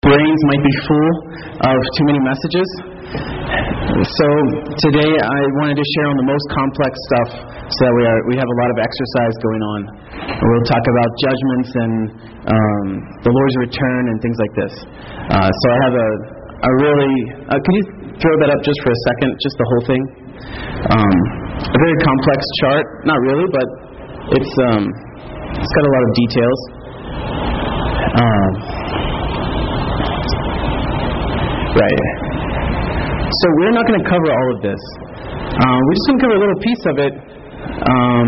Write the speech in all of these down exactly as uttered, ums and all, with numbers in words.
brains might be full of too many messages. So today I wanted to share on the most complex stuff so that we are we have a lot of exercise going on. We'll talk about judgments and um, the Lord's return and things like this. Uh, so I have a, a really... Uh, can you throw that up just for a second, just the whole thing? Um, a very complex chart. Not really, but it's um, it's got a lot of details. Um, right. So we're not going to cover all of this. Um, we're just going to cover a little piece of it. Um,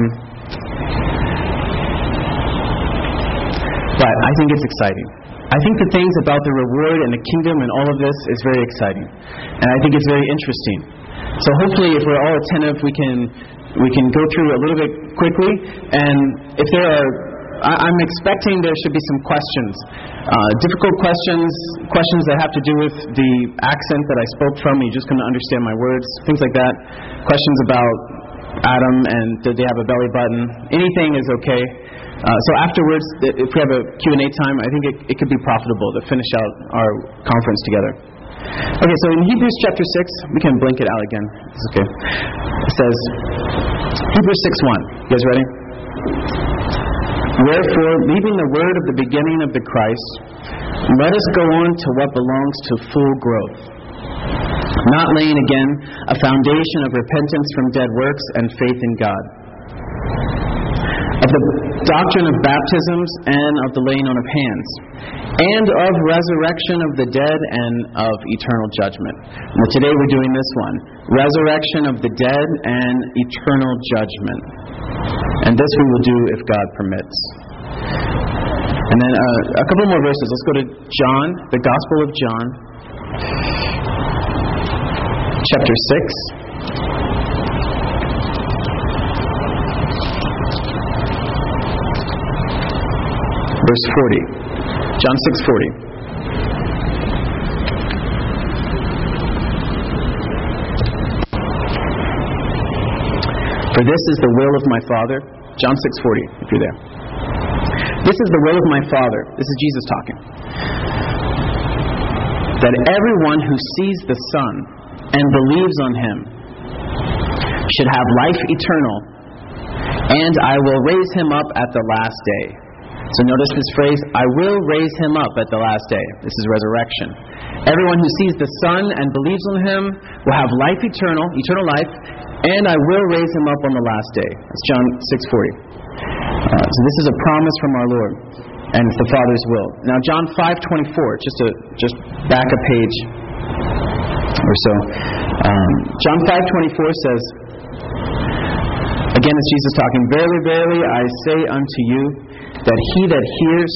but I think it's exciting. I think the things about the reward and the kingdom and all of this is very exciting. And I think it's very interesting. So hopefully if we're all attentive, we can we can go through a little bit quickly. And if there are, I, I'm expecting there should be some questions. Uh, difficult questions, questions that have to do with the accent that I spoke from. You're just going to understand my words, things like that. Questions about Adam and did they have a belly button. Anything is okay. Uh, so afterwards, if we have a Q and A time, I think it, it could be profitable to finish out our conference together. Okay, so in Hebrews chapter six, we can blink it out again. It's okay. It says, Hebrews six one. You guys ready? Wherefore, leaving the word of the beginning of the Christ, let us go on to what belongs to full growth, not laying again a foundation of repentance from dead works and faith in God, of the doctrine of baptisms and of the laying on of hands, and of resurrection of the dead and of eternal judgment. Well, today we're doing this one, resurrection of the dead and eternal judgment. And this we will do if God permits. And then uh, a couple more verses. Let's go to John, the Gospel of John, chapter six. Verse forty. John six forty. For this is the will of my Father. John six forty, if you're there. This is the will of my Father. This is Jesus talking. That everyone who sees the Son and believes on Him should have life eternal, and I will raise him up at the last day. So notice this phrase, I will raise him up at the last day. This is resurrection. Everyone who sees the Son and believes on Him will have life eternal, eternal life, and I will raise him up on the last day. That's John six forty. Uh, so this is a promise from our Lord, and it's the Father's will. Now John five twenty-four, just to just back a page or so. Um, John five twenty-four says, again it's Jesus talking, Verily, verily, I say unto you, that he that hears,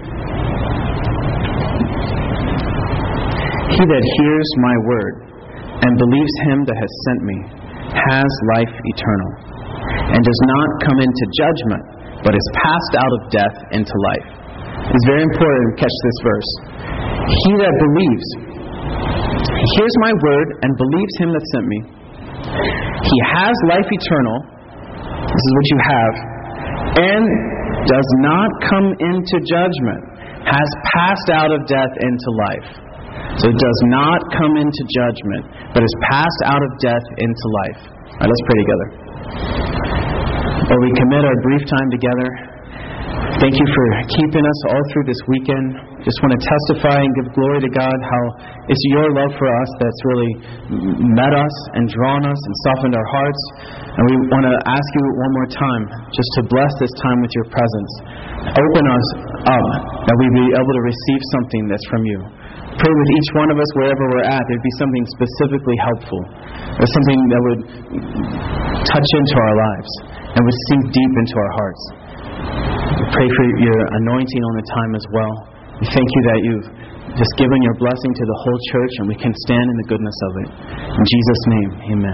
he that hears my word and believes him that has sent me has life eternal, and does not come into judgment, but is passed out of death into life. It's very important to catch this verse. He that believes, he hears my word and believes him that sent me, he has life eternal. This is what you have, and does not come into judgment, has passed out of death into life. So it does not come into judgment, but is passed out of death into life. All right, let's pray together. Lord, we commit our brief time together. Thank you for keeping us all through this weekend. Just want to testify and give glory to God how it's your love for us that's really met us and drawn us and softened our hearts. And we want to ask you one more time just to bless this time with your presence. Open us up that we be able to receive something that's from you. Pray with each one of us wherever we're at, there'd be something specifically helpful. Or something that would touch into our lives and would sink deep into our hearts. We pray for your anointing on the time as well. We thank you that you've just given your blessing to the whole church, and we can stand in the goodness of it. In Jesus' name, amen.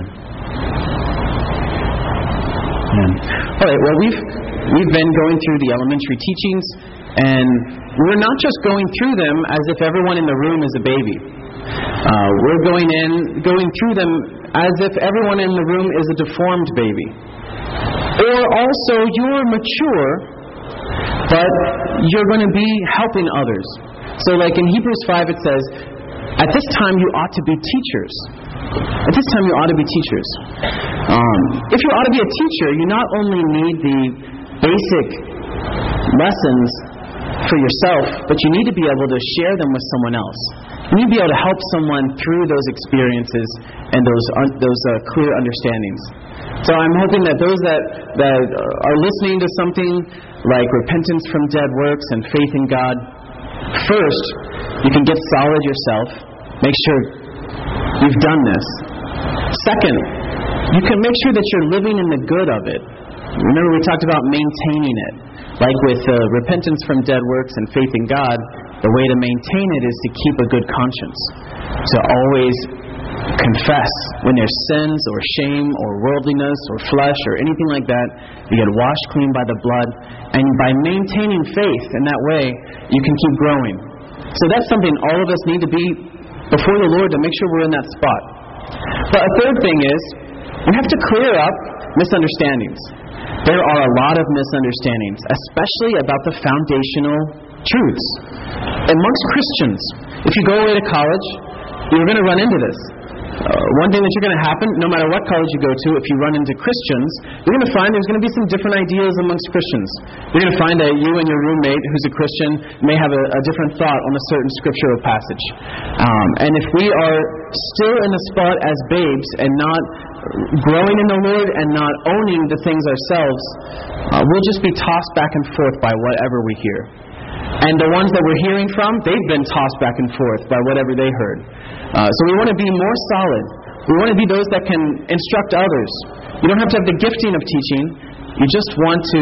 Amen. All right, well, we've we've been going through the elementary teachings, and we're not just going through them as if everyone in the room is a baby. Uh, we're going in, going through them as if everyone in the room is a deformed baby. Or also you're mature, but you're going to be helping others. So like in Hebrews five it says, at this time you ought to be teachers. At this time you ought to be teachers. Um, if you ought to be a teacher, you not only need the basic lessons for yourself, but you need to be able to share them with someone else. You need to be able to help someone through those experiences and those un- those uh, clear understandings. So I'm hoping that those that, that are listening to something like repentance from dead works and faith in God, first, you can get solid yourself. Make sure you've done this. Second, you can make sure that you're living in the good of it. Remember we talked about maintaining it. Like with uh, repentance from dead works and faith in God, the way to maintain it is to keep a good conscience. To always confess when there's sins or shame or worldliness or flesh or anything like that. You get washed clean by the blood. And by maintaining faith in that way, you can keep growing. So that's something all of us need to be before the Lord to make sure we're in that spot. But a third thing is, we have to clear up misunderstandings. There are a lot of misunderstandings, especially about the foundational truths. Amongst Christians, if you go away to college, you're going to run into this. Uh, one thing that you're going to happen, no matter what college you go to, if you run into Christians, you're going to find there's going to be some different ideas amongst Christians. You're going to find that you and your roommate, who's a Christian, may have a, a different thought on a certain scriptural passage. Um, and if we are still in the spot as babes and not growing in the Lord and not owning the things ourselves, uh, we'll just be tossed back and forth by whatever we hear. And the ones that we're hearing from, they've been tossed back and forth by whatever they heard. Uh, so we want to be more solid. We want to be those that can instruct others. You don't have to have the gifting of teaching. You just want to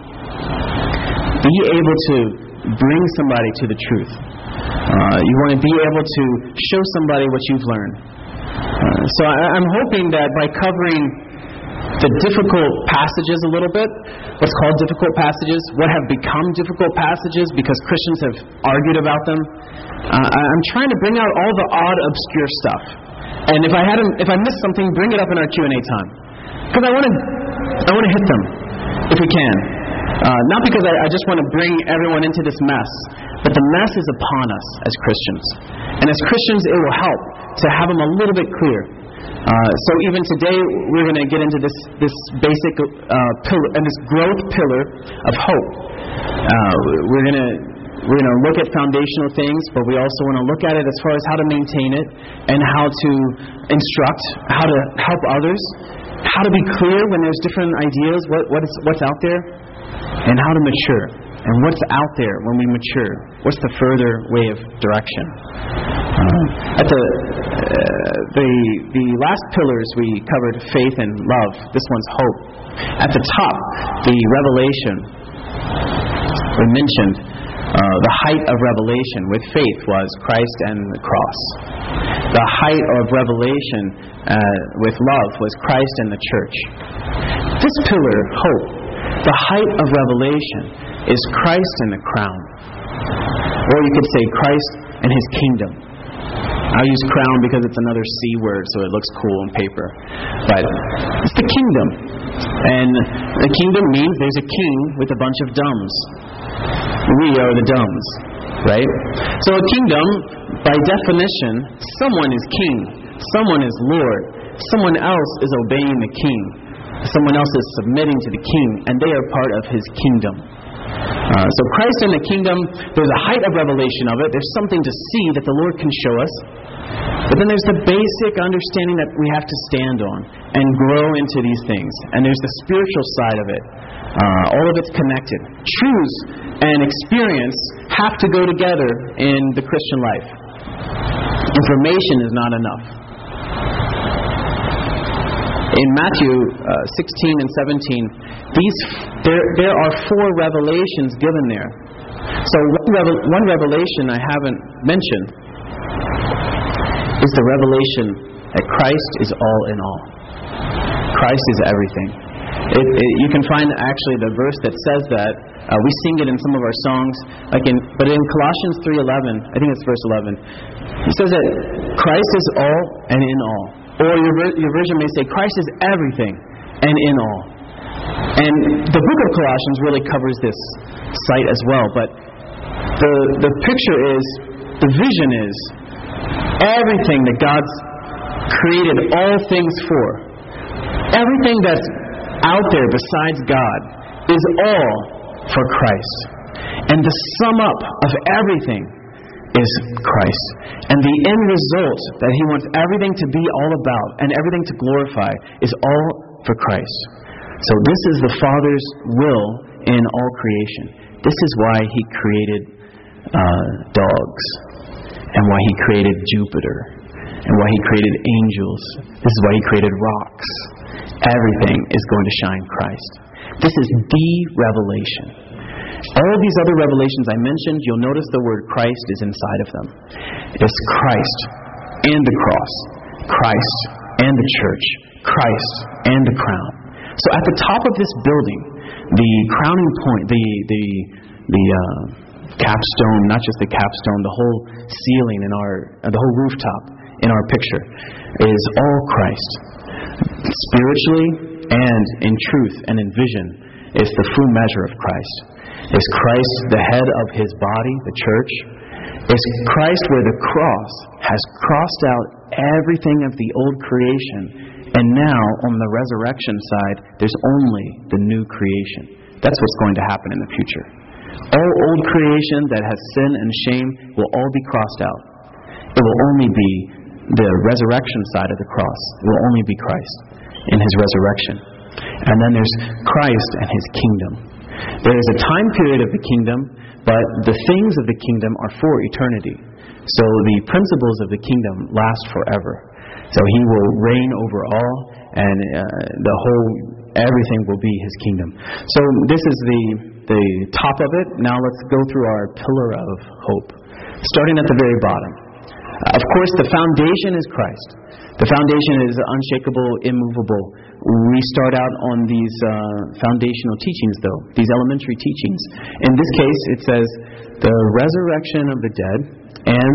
be able to bring somebody to the truth. Uh, you want to be able to show somebody what you've learned. Uh, so I, I'm hoping that by covering the difficult passages a little bit, what's called difficult passages, what have become difficult passages because Christians have argued about them, uh, I'm trying to bring out all the odd, obscure stuff. And if I hadn't, if I missed something, bring it up in our Q and A time, because I want to, I want to hit them if we can. Uh, not because I, I just want to bring everyone into this mess, but the mess is upon us as Christians. And as Christians, it will help to have them a little bit clear. Uh, so even today, we're going to get into this this basic uh, pillar and this growth pillar of hope. Uh, we're going to we're going to look at foundational things, but we also want to look at it as far as how to maintain it and how to instruct, how to help others, how to be clear when there's different ideas, what what is what's out there, and how to mature. And what's out there when we mature? What's the further way of direction? Um, at the uh, the the last pillars we covered faith and love. This one's hope. At the top, the revelation we mentioned. Uh, the height of revelation with faith was Christ and the cross. The height of revelation uh, with love was Christ and the church. This pillar, hope, the height of revelation is Christ and the crown. Or you could say Christ and His kingdom. I'll use crown because it's another C word, so it looks cool on paper. But it's the kingdom. And the kingdom means there's a king with a bunch of dumbs. We are the dumbs, right? So a kingdom, by definition, someone is king. Someone is Lord. Someone else is obeying the king. Someone else is submitting to the king, and they are part of His kingdom. Uh, so Christ in the kingdom, there's a height of revelation of it. There's something to see that the Lord can show us. But then there's the basic understanding that we have to stand on and grow into these things. And there's the spiritual side of it. Uh, all of it's connected. Truths and experience have to go together in the Christian life. Information is not enough. In Matthew uh, sixteen and seventeen, these there there are four revelations given there. So one, revel- one revelation I haven't mentioned is the revelation that Christ is all in all. Christ is everything. It, it, you can find actually the verse that says that. Uh, we sing it in some of our songs, like in, but in Colossians three eleven, I think it's verse eleven, it says that Christ is all and in all. Or your, your version may say, Christ is everything and in all. And the book of Colossians really covers this site as well. But the the picture is The vision is everything that God's created all things for. Everything that's out there besides God is all for Christ. And the sum up of everything is Christ. And the end result that He wants everything to be all about and everything to glorify is all for Christ. So this is the Father's will in all creation. This is why He created uh, dogs, and why He created Jupiter, and why He created angels. This is why He created rocks. Everything is going to shine Christ. This is the revelation. All of these other revelations I mentioned, you'll notice the word Christ is inside of them. It's Christ and the cross, Christ and the church, Christ and the crown. So at the top of this building, the crowning point, the the the uh, capstone, not just the capstone, the whole ceiling in our, uh, the whole rooftop in our picture is all Christ. Spiritually and in truth and in vision is the full measure of Christ. Is Christ the head of His body, the church? Is Christ where the cross has crossed out everything of the old creation, and now on the resurrection side, there's only the new creation. That's what's going to happen in the future. All old creation that has sin and shame will all be crossed out. It will only be the resurrection side of the cross. It will only be Christ in His resurrection. And then there's Christ and His kingdom. There is a time period of the kingdom, but the things of the kingdom are for eternity. So the principles of the kingdom last forever. So He will reign over all, and uh, the whole, everything will be His kingdom. So this is the, the top of it. Now let's go through our pillar of hope. Starting at the very bottom. Uh, of course, the foundation is Christ. The foundation is unshakable, immovable. We start out on these uh, foundational teachings, though, these elementary teachings. In this case, it says the resurrection of the dead and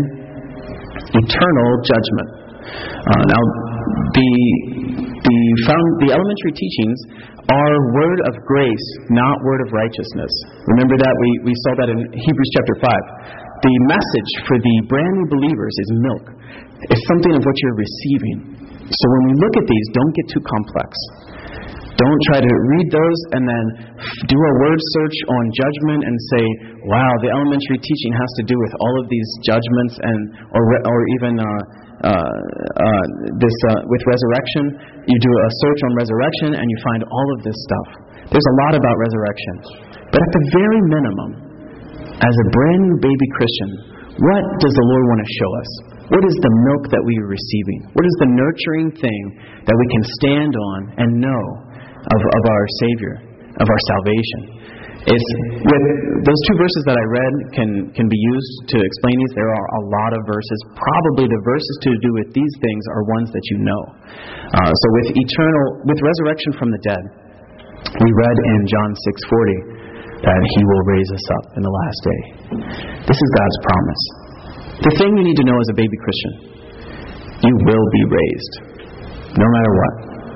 eternal judgment. Uh, now, the the found the elementary teachings are word of grace, not word of righteousness. Remember that we we saw that in Hebrews chapter five. The message for the brand new believers is milk. It's something of what you're receiving. So when we look at these, don't get too complex. Don't try to read those and then do a word search on judgment and say, wow, the elementary teaching has to do with all of these judgments and or or even uh, uh, uh, this uh, with resurrection. You do a search on resurrection and you find all of this stuff. There's a lot about resurrection. But at the very minimum, as a brand new baby Christian, what does the Lord want to show us? What is the milk that we are receiving? What is the nurturing thing that we can stand on and know of, of our Savior, of our salvation? It's with those two verses that I read can, can be used to explain these. There are a lot of verses. Probably the verses to do with these things are ones that you know. Uh, so with eternal, with resurrection from the dead, we read in John six forty that He will raise us up in the last day. This is God's promise. The thing you need to know as a baby Christian, you will be raised, no matter what.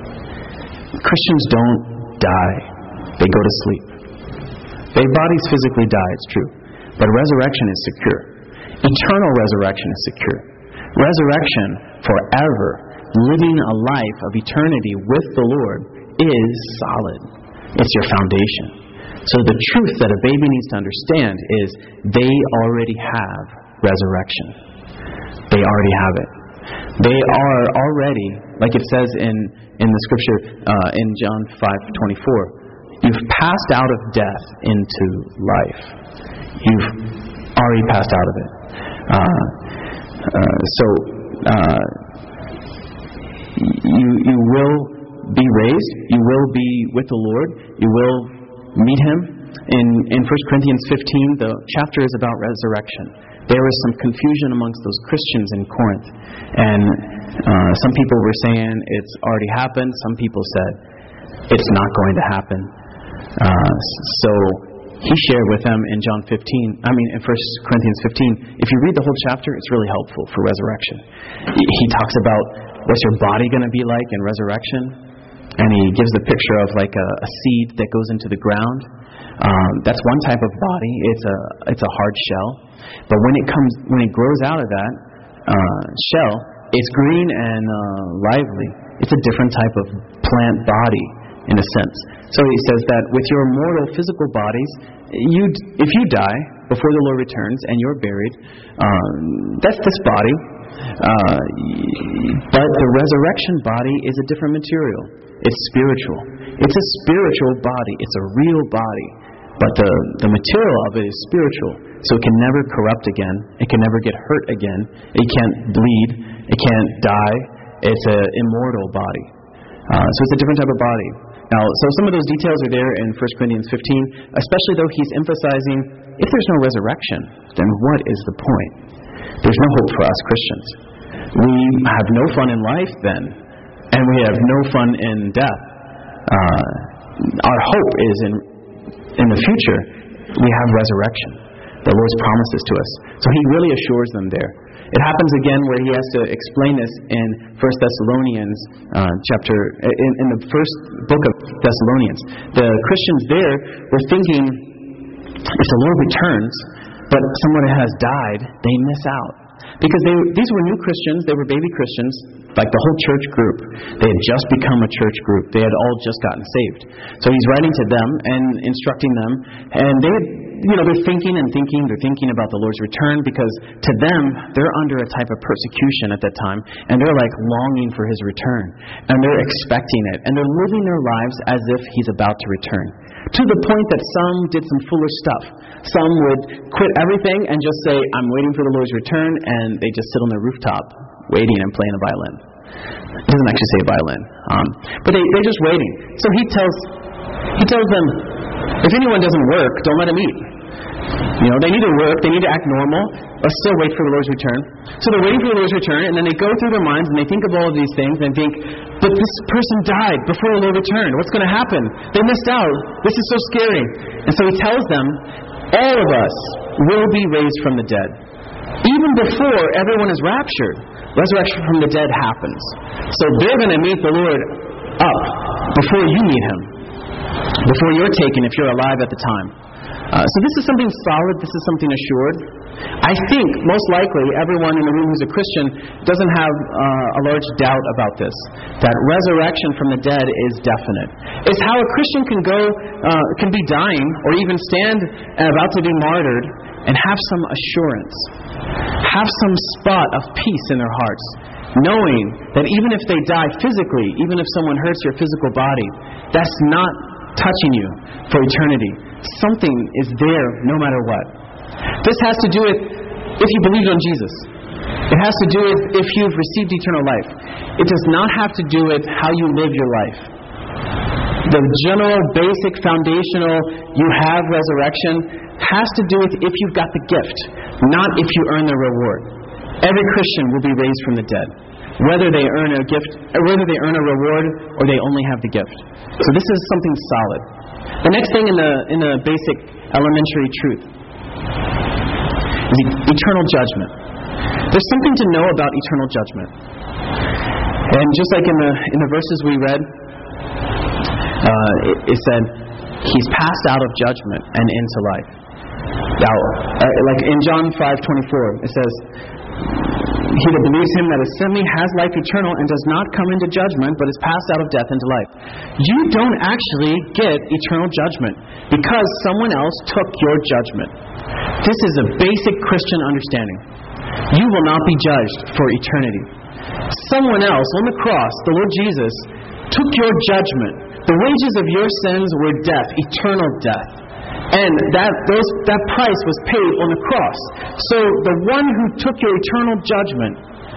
Christians don't die. They go to sleep. Their bodies physically die, it's true. But resurrection is secure. Eternal resurrection is secure. Resurrection forever, living a life of eternity with the Lord, is solid. It's your foundation. So the truth that a baby needs to understand is they already have resurrection. They already have it. They are already, like it says in, in the scripture uh, in John five twenty-four, you've passed out of death into life. You've already passed out of it. Uh, uh, so uh, you you will be raised. You will be with the Lord. You will meet Him. In, in First Corinthians fifteen, the chapter is about resurrection. There was some confusion amongst those Christians in Corinth. And uh, some people were saying it's already happened. Some people said it's not going to happen. Uh, so he shared with them in John fifteen, I mean in First Corinthians fifteen, if you read the whole chapter, it's really helpful for resurrection. He talks about what's your body going to be like in resurrection. And he gives the picture of like a, a seed that goes into the ground. Um, that's one type of body. It's a it's a hard shell. But when it comes when it grows out of that uh, shell, it's green and uh, lively. It's a different type of plant body in a sense. So he says that with your mortal physical bodies, you if you die before the Lord returns and you're buried, um, that's this body. Uh, but the resurrection body is a different material. It's spiritual. It's a spiritual body. It's a real body. But the, the material of it is spiritual. So it can never corrupt again. It can never get hurt again. It can't bleed. It can't die. It's an immortal body. Uh, so it's a different type of body. Now, so some of those details are there in First Corinthians fifteen, especially though he's emphasizing, if there's no resurrection, then what is the point? There's no hope for us Christians. We have no fun in life then, and we have no fun in death. Uh, our hope is in in the future. We have resurrection. The Lord's promises to us. So he really assures them there. It happens again where he has to explain this in First Thessalonians uh, chapter, in, in the first book of Thessalonians. The Christians there were thinking, if the Lord returns, but someone has died, they miss out. Because they, these were new Christians, they were baby Christians, like the whole church group. They had just become a church group. They had all just gotten saved. So he's writing to them and instructing them, and they had, you know, they're thinking and thinking, they're thinking about the Lord's return, because to them, they're under a type of persecution at that time, and they're like longing for his return, and they're expecting it, and they're living their lives as if he's about to return. To the point that some did some foolish stuff. Some would quit everything and just say, I'm waiting for the Lord's return, and they just sit on their rooftop, waiting and playing a violin. It doesn't actually say violin. Um, but they, they're just waiting. So he tells, he tells them, if anyone doesn't work, don't let him eat. You know, they need to work, they need to act normal, or still wait for the Lord's return. So they're waiting for the Lord's return, and then they go through their minds, and they think of all of these things, and think, but this person died before the Lord returned. What's going to happen? They missed out. This is so scary. And so he tells them, all of us will be raised from the dead. Even before everyone is raptured, resurrection from the dead happens. So they're going to meet the Lord up before you meet him, before you're taken if you're alive at the time. Uh, so this is something solid, this is something assured. I think, most likely, everyone in the room who's a Christian doesn't have uh, a large doubt about this, that resurrection from the dead is definite. It's how a Christian can go, uh, can be dying, or even stand and about to be martyred, and have some assurance, have some spot of peace in their hearts, knowing that even if they die physically, even if someone hurts your physical body, that's not touching you for eternity. Something is there no matter what. This has to do with if you believe on Jesus. It has to do with if you've received eternal life. It does not have to do with how you live your life. The general, basic, foundational, you have resurrection has to do with if you've got the gift, not if you earn the reward. Every Christian will be raised from the dead, whether they earn a gift, or whether they earn a reward, or they only have the gift. So this is something solid. The next thing in the in the basic elementary truth is e- eternal judgment. There's something to know about eternal judgment. And just like in the in the verses we read, uh, it, it said, He's passed out of judgment and into life. Now, uh, like in John five twenty-four, it says, He that believes him that has sent me has life eternal and does not come into judgment, but is passed out of death into life. You don't actually get eternal judgment because someone else took your judgment. This is a basic Christian understanding. You will not be judged for eternity. Someone else on the cross, the Lord Jesus, took your judgment. The wages of your sins were death, eternal death. And that those, that price was paid on the cross. So the one who took your eternal judgment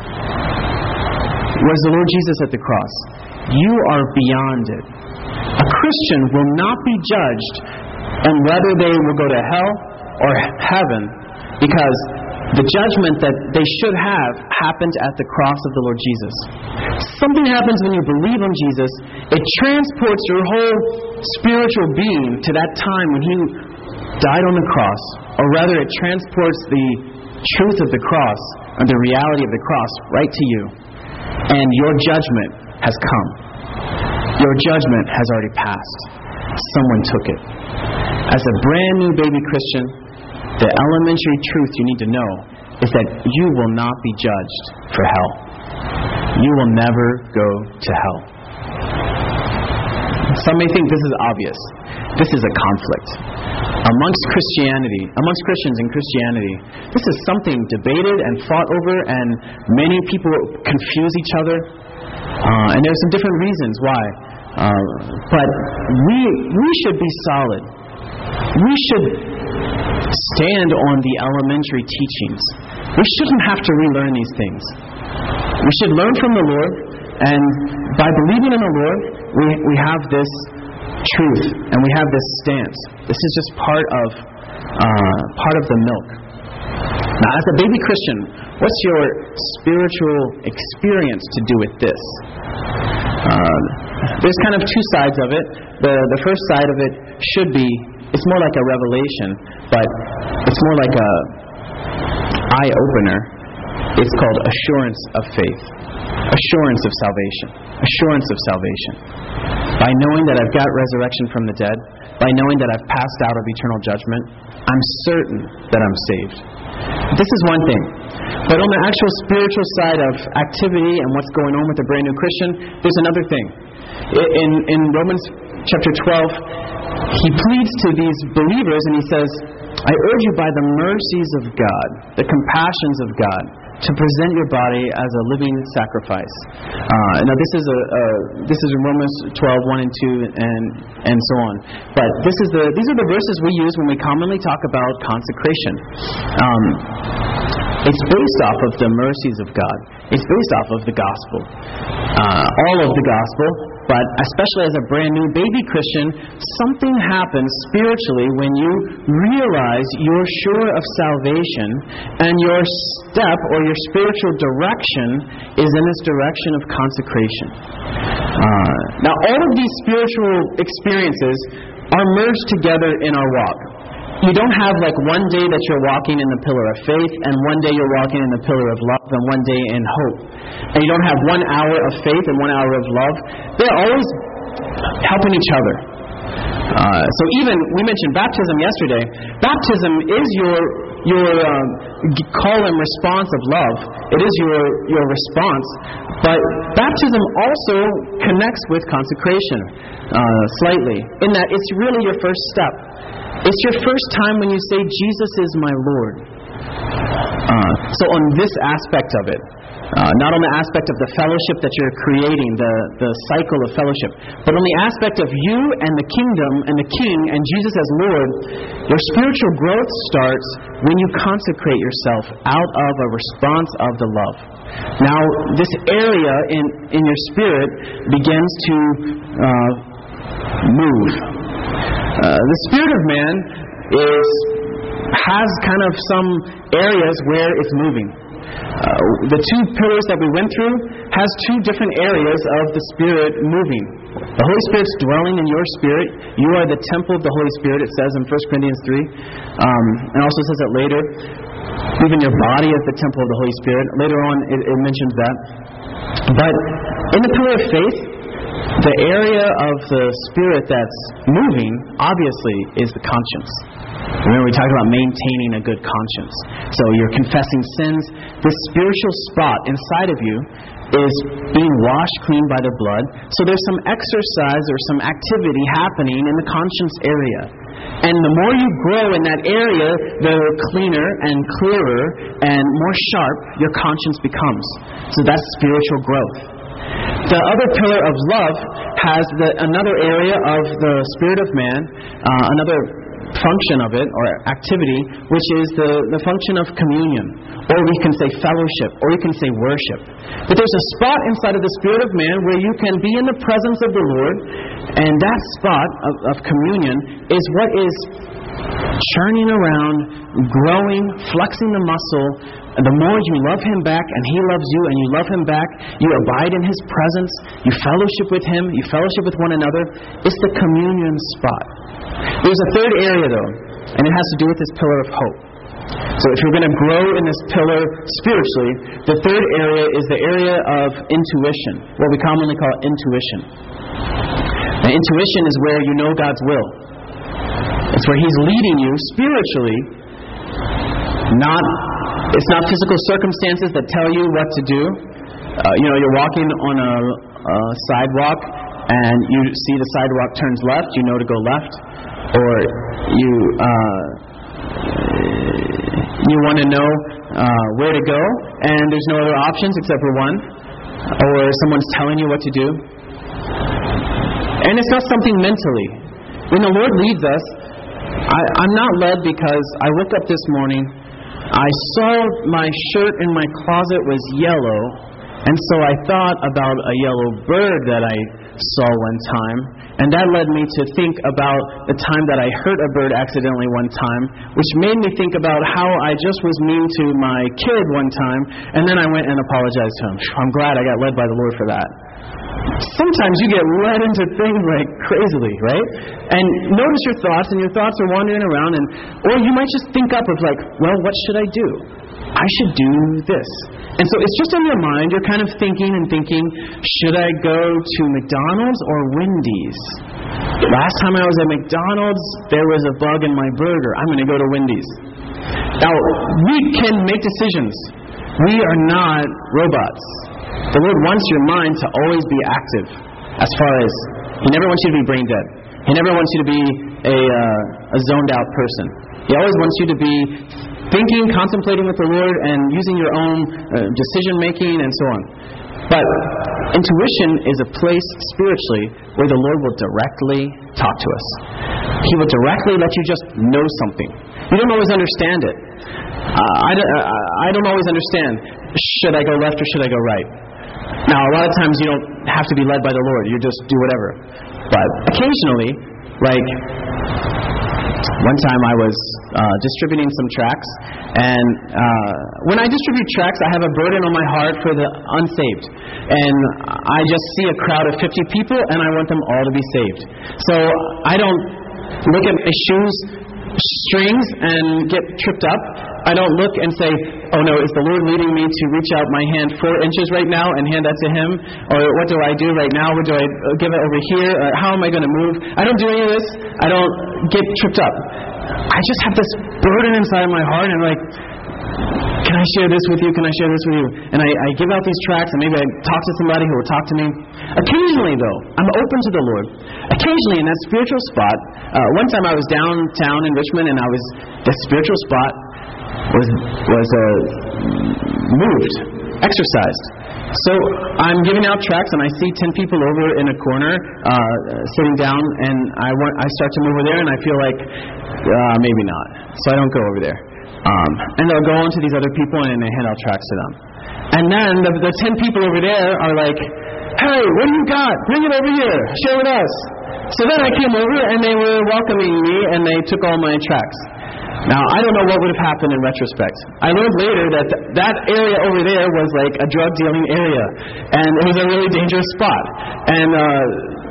was the Lord Jesus at the cross. You are beyond it. A Christian will not be judged on whether they will go to hell or heaven, because the judgment that they should have happened at the cross of the Lord Jesus. Something happens when you believe on Jesus. It transports your whole spiritual being to that time when He died on the cross. Or rather, it transports the truth of the cross, or the reality of the cross, right to you. And your judgment has come. Your judgment has already passed. Someone took it. As a brand new baby Christian, the elementary truth you need to know is that you will not be judged for hell. You will never go to hell. Some may think this is obvious. This is a conflict. Amongst Christianity, amongst Christians in Christianity, this is something debated and fought over, and many people confuse each other. Uh, and there's some different reasons why. Uh, but we we should be solid. We should stand on the elementary teachings. We shouldn't have to relearn these things. We should learn from the Lord, and by believing in the Lord, we, we have this truth, and we have this stance. This is just part of uh, part of the milk. Now, as a baby Christian, what's your spiritual experience to do with this? Uh, there's kind of two sides of it. The the first side of it should be, it's more like a revelation, but it's more like a eye-opener. It's called assurance of faith. Assurance of salvation. Assurance of salvation. By knowing that I've got resurrection from the dead, by knowing that I've passed out of eternal judgment, I'm certain that I'm saved. This is one thing. But on the actual spiritual side of activity and what's going on with a brand new Christian, there's another thing. In, in Romans chapter twelve, he pleads to these believers and he says, I urge you by the mercies of God, the compassions of God, to present your body as a living sacrifice. Uh, now this is a, a this is in Romans twelve, one and two, and and so on. But this is the these are the verses we use when we commonly talk about consecration. Um, it's based off of the mercies of God. It's based off of the gospel, uh, all of the gospel. But especially as a brand new baby Christian, something happens spiritually when you realize you're sure of salvation and your step or your spiritual direction is in this direction of consecration. Uh, now, all of these spiritual experiences are merged together in our walk. You don't have like one day that you're walking in the pillar of faith, and one day you're walking in the pillar of love, and one day in hope. And you don't have one hour of faith and one hour of love. They're always helping each other. Uh, so even, we mentioned baptism yesterday. Baptism is your your um, call and response of love. It is your, your response. But baptism also connects with consecration uh, slightly, in that it's really your first step. It's your first time when you say, Jesus is my Lord. Uh, so on this aspect of it, uh, not on the aspect of the fellowship that you're creating, the, the cycle of fellowship, but on the aspect of you and the kingdom and the King and Jesus as Lord, your spiritual growth starts when you consecrate yourself out of a response of the love. Now, this area in, in your spirit begins to uh, move. Uh, the spirit of man is has kind of some areas where it's moving. Uh, the two pillars that we went through has two different areas of the Spirit moving. The Holy Spirit's dwelling in your spirit. You are the temple of the Holy Spirit, it says in First Corinthians three. Um, and also says it later. Even your body is the temple of the Holy Spirit. Later on, it, it mentions that. But in the pillar of faith, the area of the Spirit that's moving, obviously, is the conscience. Remember, we talked about maintaining a good conscience. So you're confessing sins. This spiritual spot inside of you is being washed clean by the blood. So there's some exercise or some activity happening in the conscience area. And the more you grow in that area, the cleaner and clearer and more sharp your conscience becomes. So that's spiritual growth. The other pillar of love has the, another area of the spirit of man, uh, another function of it, or activity, which is the, the function of communion, or we can say fellowship, or you can say worship. But there's a spot inside of the spirit of man where you can be in the presence of the Lord, and that spot of, of communion is what is churning around, growing, flexing the muscle. And the more you love Him back, and He loves you, and you love Him back, you abide in His presence, you fellowship with Him, you fellowship with one another. It's the communion spot. There's a third area, though, and it has to do with this pillar of hope. So if you're going to grow in this pillar spiritually, the third area is the area of intuition, what we commonly call intuition. Now, intuition is where you know God's will. It's where He's leading you spiritually. Not, it's not physical circumstances that tell you what to do. Uh, you know, you're walking on a, a sidewalk and you see the sidewalk turns left, you know to go left. Or you uh, you want to know uh, where to go, and there's no other options except for one. Or someone's telling you what to do. And it's not something mentally. When the Lord leads us, I, I'm not led because I woke up this morning, I saw my shirt in my closet was yellow, and so I thought about a yellow bird that I saw one time, and that led me to think about the time that I hurt a bird accidentally one time, which made me think about how I just was mean to my kid one time, and then I went and apologized to him. I'm glad I got led by the Lord for that. Sometimes you get led into things like crazily, right? And notice your thoughts, and your thoughts are wandering around, and or you might just think up of like, well, what should I do? I should do this. And so it's just in your mind, you're kind of thinking and thinking, should I go to McDonald's or Wendy's? Last time I was at McDonald's, there was a bug in my burger. I'm going to go to Wendy's. Now, we can make decisions. We are not robots. The Lord wants your mind to always be active, as far as He never wants you to be brain dead. He never wants you to be a, uh, a zoned out person. He always wants you to be thinking, contemplating with the Lord, and using your own uh, decision making and so on. But intuition is a place spiritually where the Lord will directly talk to us. He will directly let you just know something. You don't always understand it. Uh, I, don't, uh, I don't always understand. Should I go left or should I go right? Now, a lot of times you don't have to be led by the Lord. You just do whatever. But occasionally, like one time I was uh, distributing some tracts, and uh, when I distribute tracts, I have a burden on my heart for the unsaved. And I just see a crowd of fifty people, and I want them all to be saved. So I don't look at my shoes strings and get tripped up. I don't look and say, oh no, is the Lord leading me to reach out my hand four inches right now and hand that to Him? Or what do I do right now? What do I give it over here? Or how am I going to move? I don't do any of this. I don't get tripped up. I just have this burden inside my heart, and I'm like, can I share this with you? Can I share this with you? And I, I give out these tracts, and maybe I talk to somebody who will talk to me. Occasionally, though, I'm open to the Lord. Occasionally, in that spiritual spot, uh, one time I was downtown in Richmond, and I was, the spiritual spot was was uh, moved, exercised. So I'm giving out tracts, and I see ten people over in a corner, uh, sitting down, and I want, I start to move over there, and I feel like uh, maybe not. So I don't go over there. Um, and they'll go on to these other people, and they hand out tracts to them. And then the, the ten people over there are like, hey, what do you got? Bring it over here. Share with us. So then I came over, and they were welcoming me, and they took all my tracts. Now, I don't know what would have happened in retrospect. I learned later that th- that area over there was like a drug dealing area, and it was a really dangerous spot. And uh,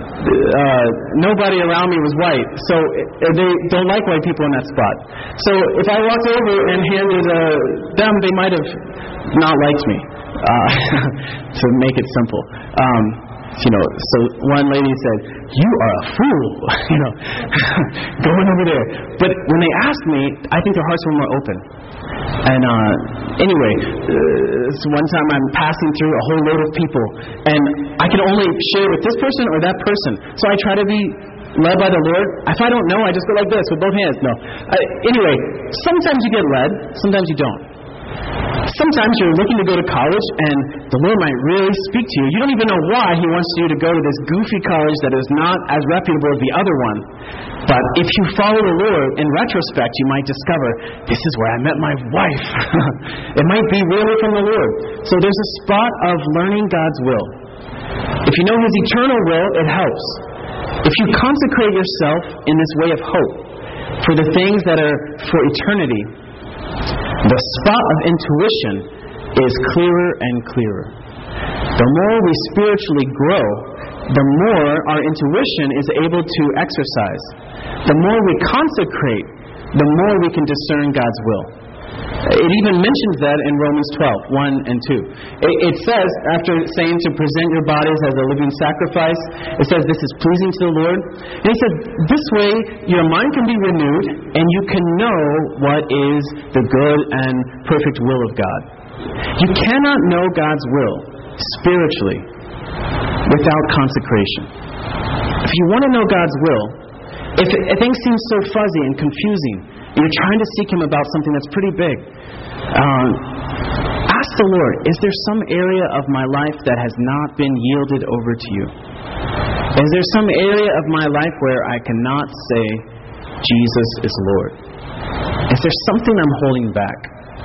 uh, nobody around me was white, so it, they don't like white people in that spot. So if I walked over and handed uh, them, they might have not liked me, uh, to make it simple. Um, You know, so one lady said, you are a fool, you know, going over there. But when they asked me, I think their hearts were more open. And uh, anyway, uh, so one time I'm passing through a whole load of people, and I can only share with this person or that person. So I try to be led by the Lord. If I don't know, I just go like this with both hands. No. Uh, anyway, sometimes you get led, sometimes you don't. Sometimes you're looking to go to college, and the Lord might really speak to you. You don't even know why He wants you to go to this goofy college that is not as reputable as the other one. But if you follow the Lord, in retrospect, you might discover, this is where I met my wife. It might be really from the Lord. So there's a spot of learning God's will. If you know His eternal will, it helps. If you consecrate yourself in this way of hope for the things that are for eternity, the spot of intuition is clearer and clearer. The more we spiritually grow, the more our intuition is able to exercise. The more we consecrate, the more we can discern God's will. It even mentions that in Romans twelve, one and two. It, it says, after saying to present your bodies as a living sacrifice, it says this is pleasing to the Lord. And he said, this way your mind can be renewed and you can know what is the good and perfect will of God. You cannot know God's will spiritually without consecration. If you want to know God's will, if, if things seem so fuzzy and confusing, and you're trying to seek Him about something that's pretty big, um, ask the Lord, is there some area of my life that has not been yielded over to you? Is there some area of my life where I cannot say, Jesus is Lord? Is there something I'm holding back?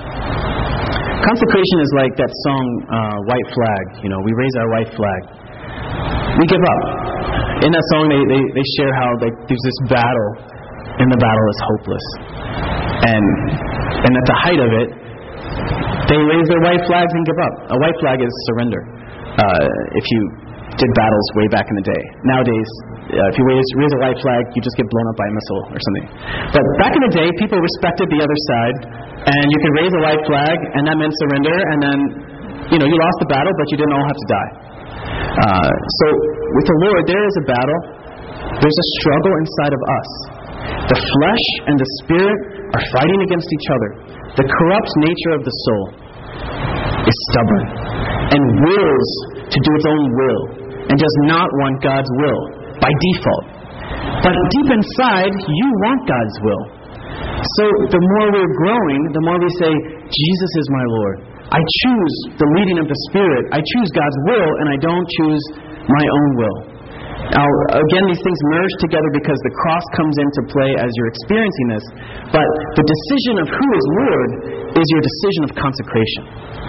Consecration is like that song, uh, White Flag. You know, we raise our white flag. We give up. In that song, they, they, they share how like, there's this battle, and the battle is hopeless. And and at the height of it, they raise their white flags and give up. A white flag is surrender. Uh, if you did battles way back in the day. Nowadays, uh, if you raise, raise a white flag, you just get blown up by a missile or something. But back in the day, people respected the other side, and you could raise a white flag, and that meant surrender, and then, you know, you lost the battle, but you didn't all have to die. Uh, so, with the Lord, there is a battle. There's a struggle inside of us. The flesh and the spirit are fighting against each other. The corrupt nature of the soul is stubborn and wills to do its own will and does not want God's will by default. But deep inside, you want God's will. So the more we're growing, the more we say, Jesus is my Lord. I choose the leading of the Spirit. I choose God's will, and I don't choose my own will. Now, again, these things merge together because the cross comes into play as you're experiencing this. But the decision of who is Lord is your decision of consecration.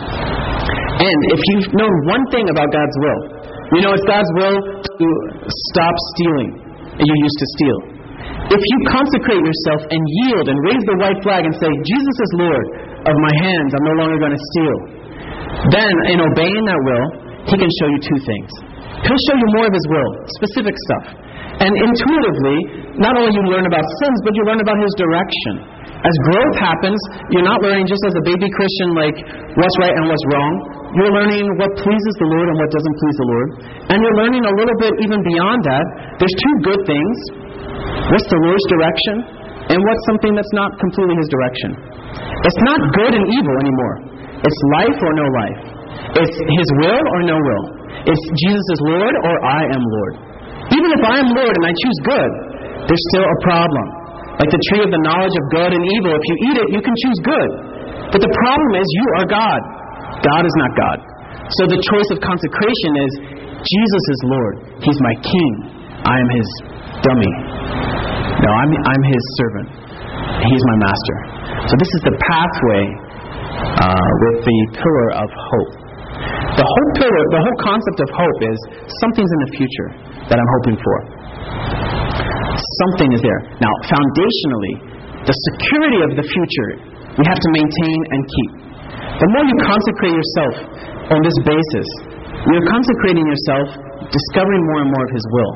And if you've known one thing about God's will, you know it's God's will to stop stealing, and you used to steal. If you consecrate yourself and yield and raise the white flag and say, Jesus is Lord of my hands, I'm no longer going to steal, then in obeying that will, He can show you two things. He'll show you more of His will, specific stuff. And intuitively, not only you learn about sins, but you learn about His direction. As growth happens, you're not learning just as a baby Christian, like what's right and what's wrong. You're learning what pleases the Lord and what doesn't please the Lord. And you're learning a little bit even beyond that. There's two good things. What's the Lord's direction? And what's something that's not completely His direction? It's not good and evil anymore. It's life or no life. It's His will or no will. It's Jesus is Lord or I am Lord. Even if I am Lord and I choose good, there's still a problem. Like the tree of the knowledge of good and evil, if you eat it, you can choose good. But the problem is you are God. God is not God. So the choice of consecration is Jesus is Lord. He's my King. I am His dummy. No, I'm, I'm His servant. He's my master. So this is the pathway uh, with the pillar of hope. The whole pillar, the whole concept of hope is something's in the future that I'm hoping for. Something is there. Now, foundationally, the security of the future we have to maintain and keep. The more you consecrate yourself on this basis, you're consecrating yourself, discovering more and more of His will.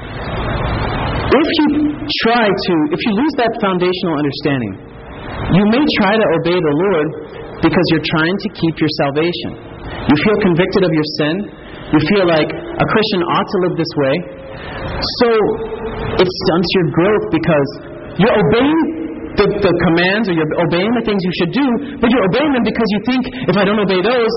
If you try to, if you lose that foundational understanding, you may try to obey the Lord because you're trying to keep your salvation. You feel convicted of your sin. You feel like a Christian ought to live this way. So it stunts your growth because you're obeying the, the commands or you're obeying the things you should do, but you're obeying them because you think, if I don't obey those,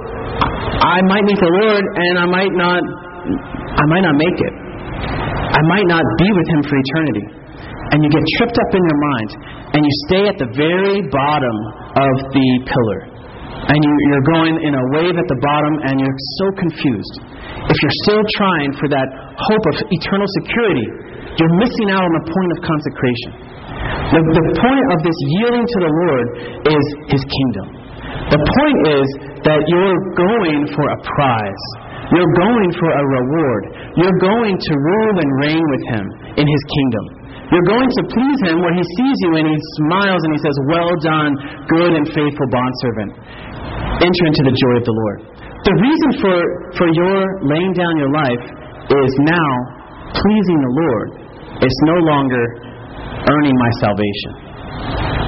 I might meet the Lord and I might not, I might not make it. I might not be with Him for eternity. And you get tripped up in your mind and you stay at the very bottom of the pillar. And you, you're going in a wave at the bottom and you're so confused. If you're still trying for that hope of eternal security, you're missing out on the point of consecration. The, the point of this yielding to the Lord is His kingdom. The point is that you're going for a prize. You're going for a reward. You're going to rule and reign with Him in His kingdom. You're going to please Him where He sees you and He smiles and He says, well done, good and faithful bondservant. Enter into the joy of the Lord. The reason for, for your laying down your life is now pleasing the Lord. It's no longer earning my salvation.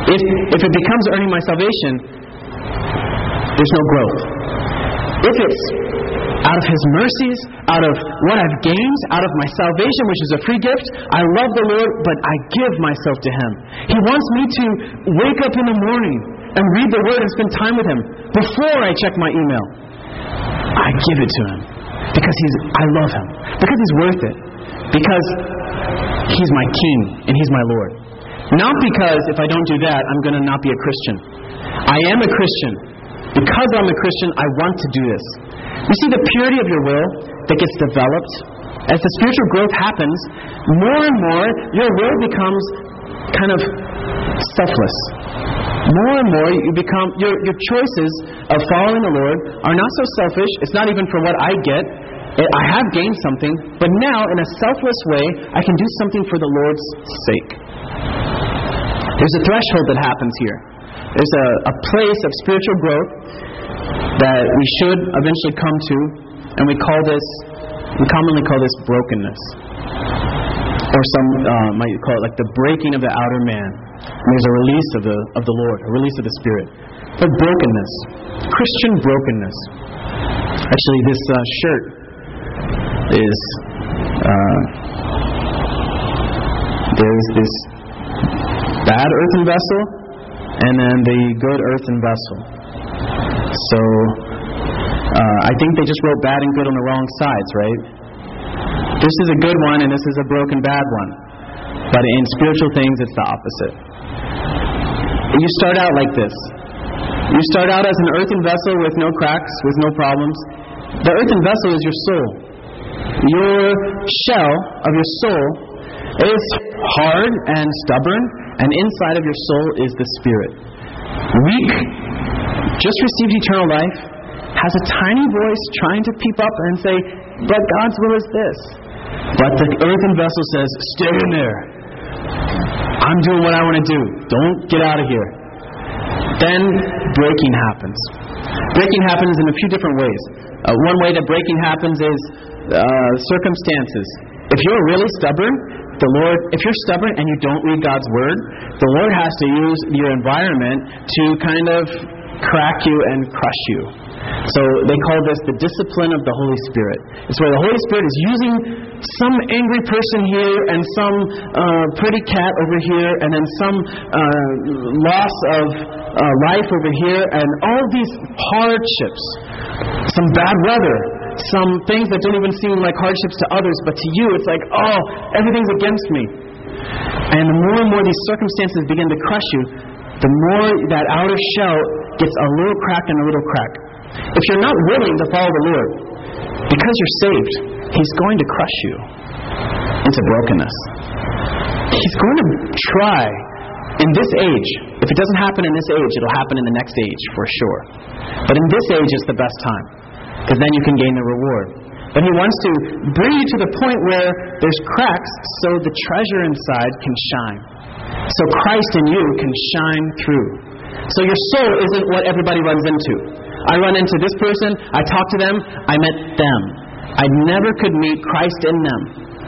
If, if it becomes earning my salvation, there's no growth. If it's out of His mercies, out of what I've gained, out of my salvation, which is a free gift, I love the Lord, but I give myself to Him. He wants me to wake up in the morning and read the Word and spend time with Him before I check my email. I give it to Him because He's, I love Him, because He's worth it, because He's my King and He's my Lord. Not because if I don't do that, I'm going to not be a Christian. I am a Christian. Because I'm a Christian, I want to do this. You see, the purity of your will that gets developed, as the spiritual growth happens, more and more, your will becomes kind of selfless. More and more, you become your your choices of following the Lord are not so selfish. It's not even for what I get. I have gained something, but now, in a selfless way, I can do something for the Lord's sake. There's a threshold that happens here. There's a, a place of spiritual growth that we should eventually come to, and we call this, we commonly call this brokenness. Or some uh, might call it like the breaking of the outer man. And there's a release of the of the Lord, a release of the Spirit. But brokenness, Christian brokenness. Actually, this uh, shirt is, uh, there's this bad earthen vessel, and then the good earthen vessel. So, uh, I think they just wrote bad and good on the wrong sides, right? This is a good one, and this is a broken bad one. But in spiritual things, it's the opposite. You start out like this. You start out as an earthen vessel with no cracks, with no problems. The earthen vessel is your soul. Your shell of your soul is hard and stubborn, and inside of your soul is the Spirit. Weak, just received eternal life, has a tiny voice trying to peep up and say, but God's will is this. But the earthen vessel says, stay in there. I'm doing what I want to do. Don't get out of here. Then breaking happens. Breaking happens in a few different ways. Uh, one way that breaking happens is uh, circumstances. If you're really stubborn, the Lord, if you're stubborn and you don't read God's Word, the Lord has to use your environment to kind of crack you and crush you. So they call this the discipline of the Holy Spirit. It's where the Holy Spirit is using some angry person here and some uh, pretty cat over here and then some uh, loss of uh, life over here and all these hardships, some bad weather, some things that don't even seem like hardships to others, but to you it's like, oh, everything's against me. And the more and more these circumstances begin to crush you, the more that outer shell gets a little crack and a little crack. If you're not willing to follow the Lord, because you're saved, He's going to crush you into brokenness. He's going to try in this age. If it doesn't happen in this age, it'll happen in the next age for sure. But in this age is the best time, because then you can gain the reward. But He wants to bring you to the point where there's cracks so the treasure inside can shine. So Christ in you can shine through. So your soul isn't what everybody runs into. I run into this person, I talk to them, I met them. I never could meet Christ in them.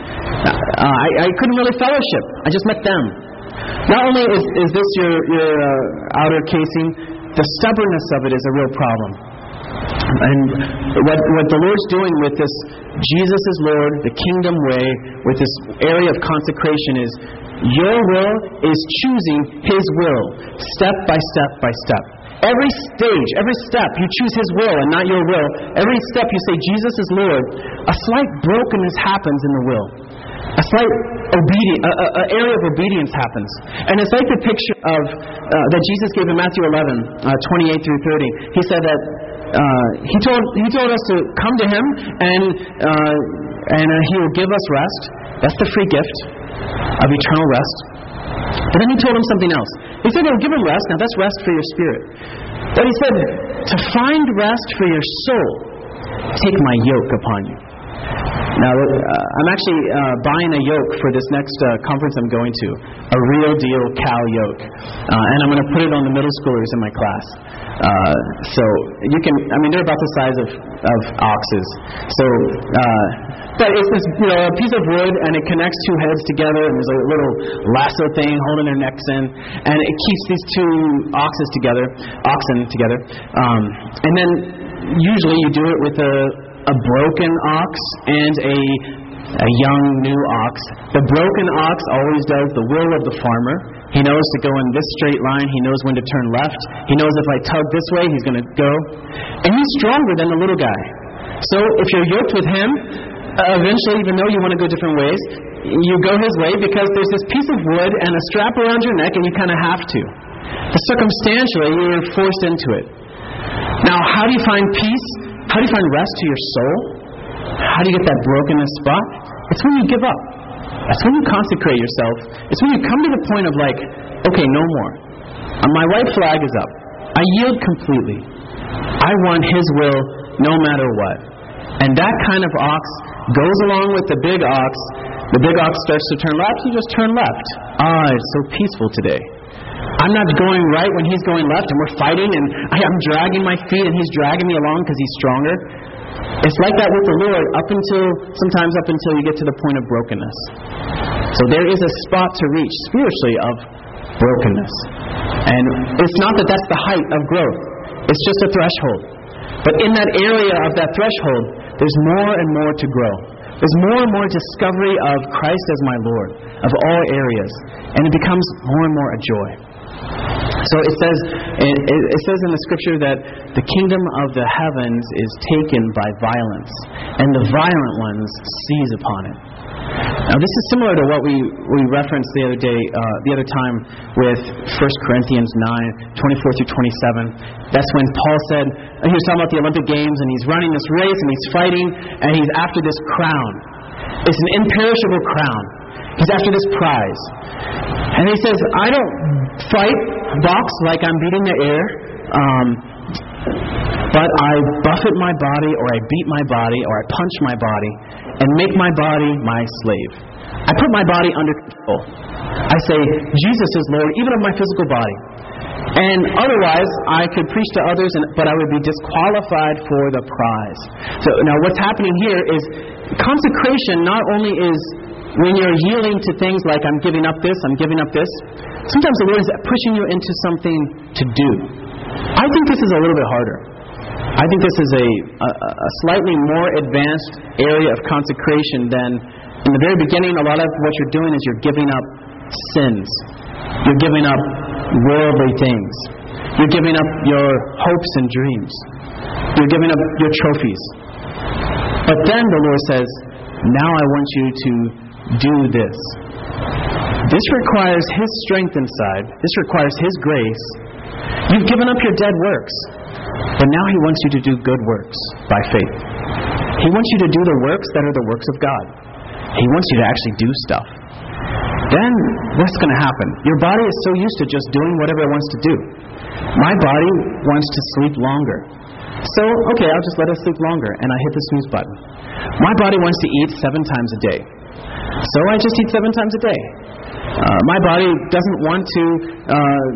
Uh, I, I couldn't really fellowship. I just met them. Not only is, is this your, your uh, outer casing, the stubbornness of it is a real problem. And what, what the Lord's doing with this Jesus is Lord, the kingdom way, with this area of consecration is your will is choosing His will, step by step by step. Every stage, every step, you choose His will and not your will. Every step you say, Jesus is Lord, a slight brokenness happens in the will. A slight obedience, a, a, a area of obedience happens. And it's like the picture of uh, that Jesus gave in Matthew eleven, uh, twenty-eight through thirty. He said that uh, He told He told us to come to Him and uh, and uh, He will give us rest. That's the free gift of eternal rest. But then He told him something else. He said He'll give him rest. Now that's rest for your spirit. But He said, to find rest for your soul, take my yoke upon you. Now, uh, I'm actually uh, buying a yoke for this next uh, conference I'm going to, a real deal cow yoke, uh, and I'm going to put it on the middle schoolers in my class. Uh, so you can, I mean, they're about the size of, of oxes. So, uh, but it's this, you know, a piece of wood, and it connects two heads together, and there's a little lasso thing holding their necks in, and it keeps these two oxes together, oxen together. Um, and then usually you do it with a a broken ox and a a young new ox. The broken ox always does the will of the farmer. He knows to go in this straight line. He knows when to turn left. He knows if I tug this way, he's going to go. And he's stronger than the little guy. So if you're yoked with him, uh, eventually, even though you want to go different ways, you go his way because there's this piece of wood and a strap around your neck, and you kind of have to. But circumstantially, you're forced into it. Now, how do you find peace? How do you find rest to your soul? How do you get that brokenness spot? It's when you give up. It's when you consecrate yourself. It's when you come to the point of like, okay, no more. Uh, my white flag is up. I yield completely. I want His will no matter what. And that kind of ox goes along with the big ox. The big ox starts to turn left, you just turn left. Ah, it's so peaceful today. I'm not going right when he's going left, and we're fighting, and I'm dragging my feet, and he's dragging me along because he's stronger. It's like that with the Lord up until, sometimes up until you get to the point of brokenness. So there is a spot to reach spiritually of brokenness. And it's not that that's the height of growth. It's just a threshold. But in that area of that threshold, there's more and more to grow. There's more and more discovery of Christ as my Lord, of all areas. And it becomes more and more a joy. So it says, it, it says in the Scripture that the kingdom of the heavens is taken by violence, and the violent ones seize upon it. Now this is similar to what we, we referenced the other day, uh, the other time with First Corinthians nine, twenty-four through twenty-seven. That's when Paul said, he was talking about the Olympic Games, and he's running this race, and he's fighting, and he's after this crown. It's an imperishable crown. He's after this prize. And he says, I don't fight, box like I'm beating the air, um, but I buffet my body, or I beat my body, or I punch my body, and make my body my slave. I put my body under control. I say, Jesus is Lord, even of my physical body. And otherwise, I could preach to others, and, but I would be disqualified for the prize. So now what's happening here is consecration not only is when you're yielding to things like I'm giving up this, I'm giving up this. Sometimes the Lord is pushing you into something to do. I think this is a little bit harder. I think this is a, a, a slightly more advanced area of consecration than in the very beginning. A lot of what you're doing is you're giving up sins. You're giving up worldly things. You're giving up your hopes and dreams. You're giving up your trophies. But then the Lord says, now I want you to do this. This requires His strength inside. This requires His grace. You've given up your dead works. But now He wants you to do good works by faith. He wants you to do the works that are the works of God. He wants you to actually do stuff. Then what's going to happen? Your body is so used to just doing whatever it wants to do. My body wants to sleep longer. So, okay, I'll just let it sleep longer, and I hit the snooze button. My body wants to eat seven times a day. So I just eat seven times a day. Uh, my body doesn't want to uh,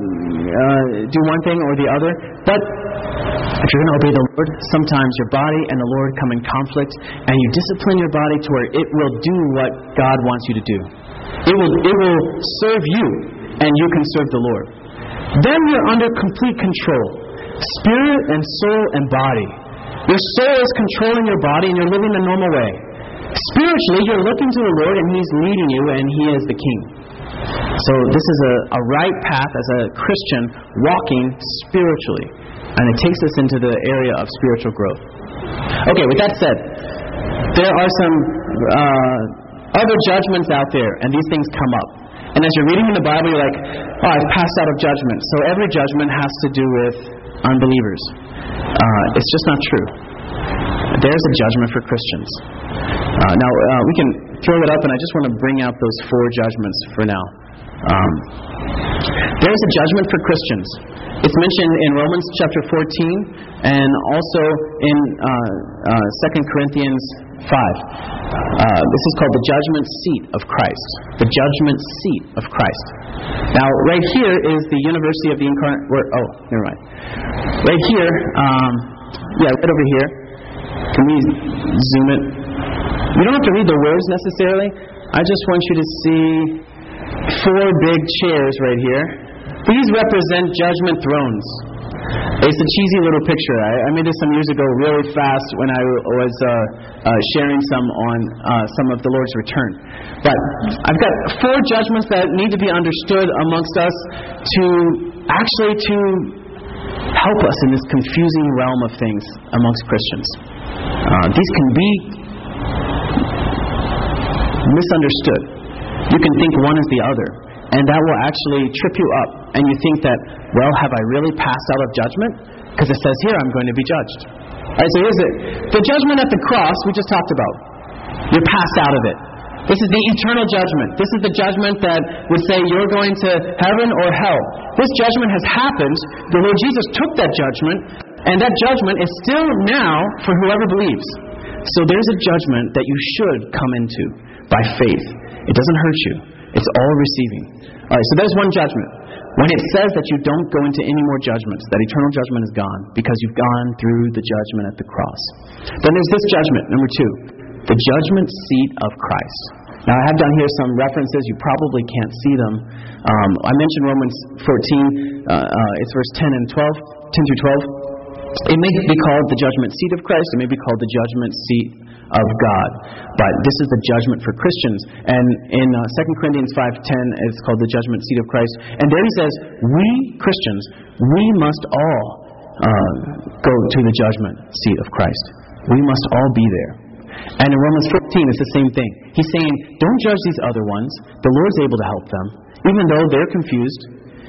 uh, do one thing or the other. But if you're going to obey the Lord, sometimes your body and the Lord come in conflict, and you discipline your body to where it will do what God wants you to do. It will, it will serve you, and you can serve the Lord. Then you're under complete control. Spirit and soul and body. Your soul is controlling your body, and you're living the normal way. Spiritually, you're looking to the Lord, and He's leading you, and He is the King. So this is a, a right path as a Christian walking spiritually. And it takes us into the area of spiritual growth. Okay, with that said, there are some uh, other judgments out there, and these things come up. And as you're reading in the Bible, you're like, oh, I've passed out of judgment. So every judgment has to do with unbelievers. Uh, it's just not true. There's a judgment for Christians. Uh, now, uh, we can throw it up, and I just want to bring out those four judgments for now. Um, There's a judgment for Christians. It's mentioned in Romans chapter fourteen and also in uh, uh, Second Corinthians five. Uh, this is called the judgment seat of Christ. The judgment seat of Christ. Now, right here is the University of the Incarnate Word. Oh, never mind. Right here, um, yeah, right over here. Can we zoom it? You don't have to read the words necessarily. I just want you to see four big chairs right here. These represent judgment thrones. It's a cheesy little picture. I, I made this some years ago really fast when I was uh, uh, sharing some on uh, some of the Lord's return. But I've got four judgments that need to be understood amongst us to actually to help us in this confusing realm of things amongst Christians. Uh, these can be misunderstood. You can think one is the other, and that will actually trip you up. And you think that, well, have I really passed out of judgment? Because it says here I'm going to be judged. All right, so here's it. The judgment at the cross we just talked about. You're passed out of it. This is the eternal judgment. This is the judgment that would say you're going to heaven or hell. This judgment has happened. The Lord Jesus took that judgment, and that judgment is still now for whoever believes. So there's a judgment that you should come into by faith. It doesn't hurt you. It's all receiving. All right, so there's one judgment. When it says that you don't go into any more judgments, that eternal judgment is gone because you've gone through the judgment at the cross. Then there's this judgment, number two, the judgment seat of Christ. Now, I have down here some references. You probably can't see them. Um, I mentioned Romans fourteen. Uh, uh, it's verse ten and twelve, ten through twelve. It may be called the judgment seat of Christ. It may be called the judgment seat of God. But this is the judgment for Christians. And in uh, Second Corinthians five ten, it's called the judgment seat of Christ. And there he says, we Christians, we must all uh, go to the judgment seat of Christ. We must all be there. And in Romans fourteen, it's the same thing. He's saying, don't judge these other ones. The Lord's able to help them. Even though they're confused,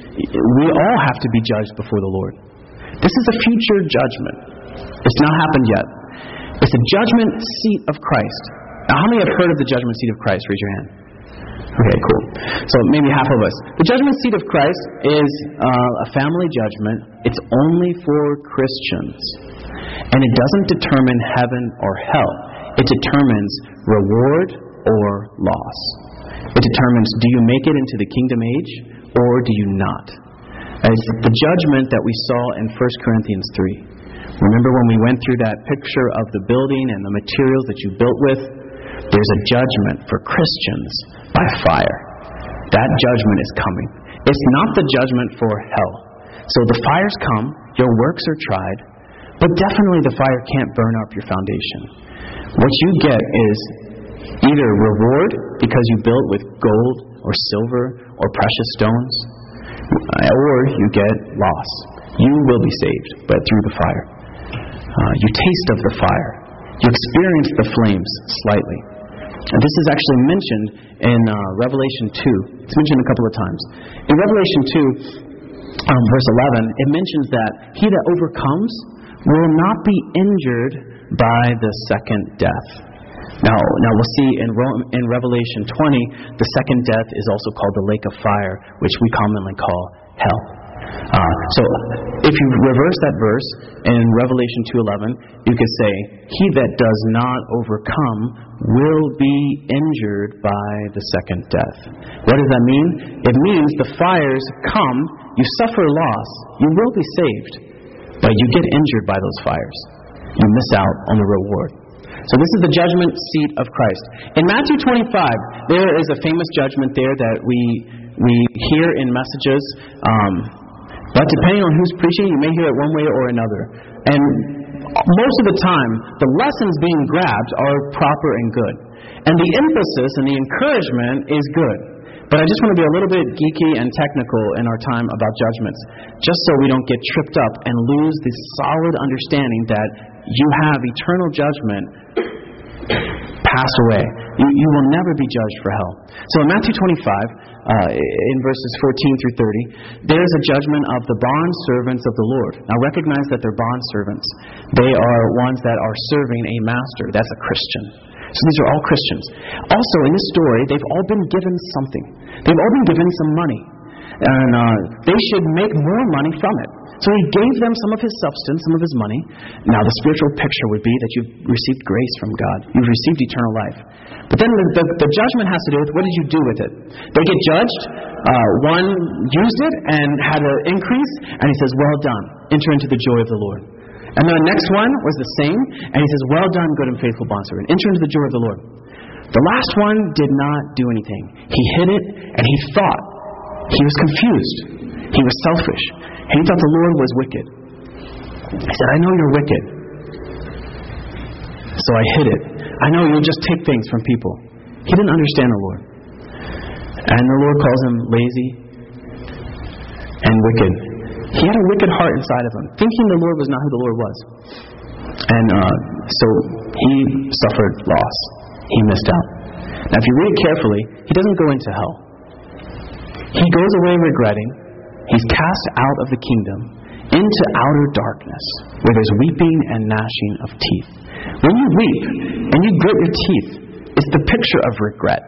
we all have to be judged before the Lord. This is a future judgment. It's not happened yet. It's a judgment seat of Christ. Now, how many have heard of the judgment seat of Christ? Raise your hand. Okay, cool. So maybe half of us. The judgment seat of Christ is uh, a family judgment. It's only for Christians. And it doesn't determine heaven or hell. It determines reward or loss. It determines, do you make it into the kingdom age or do you not? It's the judgment that we saw in First Corinthians three. Remember when we went through that picture of the building and the materials that you built with? There's a judgment for Christians by fire. That judgment is coming. It's not the judgment for hell. So the fires come, your works are tried, but definitely the fire can't burn up your foundation. What you get is either reward because you built with gold or silver or precious stones, or you get loss. You will be saved, but through the fire. Uh, you taste of the fire. You experience the flames slightly. And this is actually mentioned in uh, Revelation two. It's mentioned a couple of times. In Revelation two, um, verse eleven, it mentions that he that overcomes will not be injured by the second death. Now, now we'll see in, Rome, in Revelation twenty, the second death is also called the lake of fire, which we commonly call hell. Uh, so, if you reverse that verse in Revelation two eleven, you could say, he that does not overcome will be injured by the second death. What does that mean? It means the fires come, you suffer loss, you will be saved, but you get injured by those fires. You miss out on the reward. So this is the judgment seat of Christ. In Matthew twenty-five, there is a famous judgment there that we we hear in messages. Um, but depending on who's preaching, you may hear it one way or another. And most of the time, the lessons being grabbed are proper and good. And the emphasis and the encouragement is good. But I just want to be a little bit geeky and technical in our time about judgments, just so we don't get tripped up and lose the solid understanding that you have eternal judgment pass away. You, you will never be judged for hell. So in Matthew twenty-five, uh, in verses fourteen through thirty, there's a judgment of the bond servants of the Lord. Now recognize that they're bond servants. They are ones that are serving a master. That's a Christian. So these are all Christians. Also in this story, they've all been given something. They've all been given some money. and uh, they should make more money from it. So he gave them some of his substance, some of his money. Now the spiritual picture would be that you've received grace from God. You've received eternal life. But then the, the, the judgment has to do with, what did you do with it? They get judged. Uh, one used it and had an increase, and he says, well done, enter into the joy of the Lord. And the next one was the same, and he says, well done, good and faithful bondservant, enter into the joy of the Lord. The last one did not do anything. He hid it, and he thought. He was confused. He was selfish. And he thought the Lord was wicked. He said, I know you're wicked. So I hid it. I know you'll just take things from people. He didn't understand the Lord. And the Lord calls him lazy and wicked. He had a wicked heart inside of him, thinking the Lord was not who the Lord was. And uh, so he suffered loss. He missed out. Now if you read it carefully, he doesn't go into hell. He goes away regretting. He's cast out of the kingdom into outer darkness, where there's weeping and gnashing of teeth. When you weep and you grit your teeth, it's the picture of regret.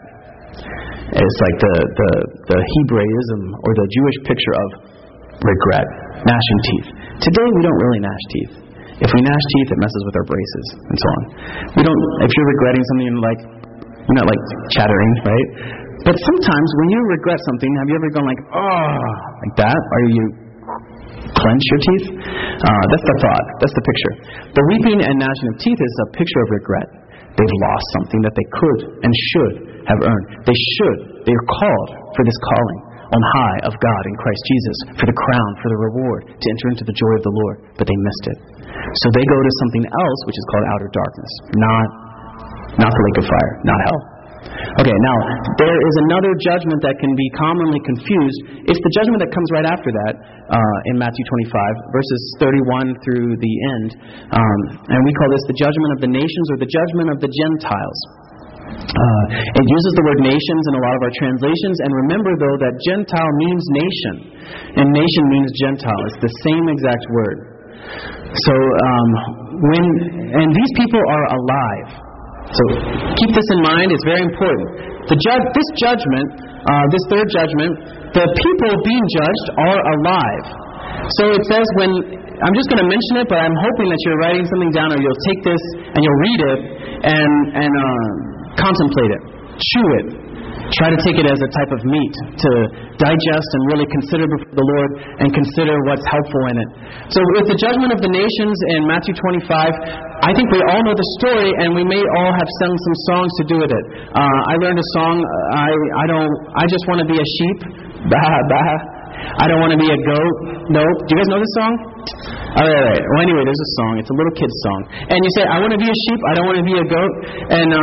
It's like the, the, the Hebraism or the Jewish picture of regret, gnashing teeth. Today we don't really gnash teeth. If we gnash teeth, it messes with our braces and so on. We don't. If you're regretting something, you're like you're not like chattering, right? But sometimes when you regret something, have you ever gone like, oh, like that? Or you clench your teeth? Uh, that's the thought. That's the picture. The weeping and gnashing of teeth is a picture of regret. They've lost something that they could and should have earned. They should. They are called for this calling on high of God in Christ Jesus, for the crown, for the reward, to enter into the joy of the Lord. But they missed it. So they go to something else, which is called outer darkness. Not, not the lake of fire. Not hell. Okay, now, there is another judgment that can be commonly confused. It's the judgment that comes right after that uh, in Matthew twenty-five, verses thirty-one through the end. Um, and we call this the judgment of the nations, or the judgment of the Gentiles. Uh, it uses the word nations in a lot of our translations. And remember, though, that Gentile means nation. And nation means Gentile. It's the same exact word. So, um, when, and these people are alive. So keep this in mind. It's very important. The ju- this judgment, uh, this third judgment, the people being judged are alive. So it says when, I'm just going to mention it, but I'm hoping that you're writing something down, or you'll take this and you'll read it and, and uh, contemplate it. Chew it. Try to take it as a type of meat to digest and really consider before the Lord and consider what's helpful in it. So with the judgment of the nations in Matthew twenty-five, I think we all know the story, and we may all have sung some songs to do with it. Uh, I learned a song. I I don't. I just want to be a sheep. Bah bah. I don't want to be a goat. Nope. Do you guys know this song? All right, all right. Well, anyway, there's a song. It's a little kid's song. And you say, I want to be a sheep. I don't want to be a goat. And, uh,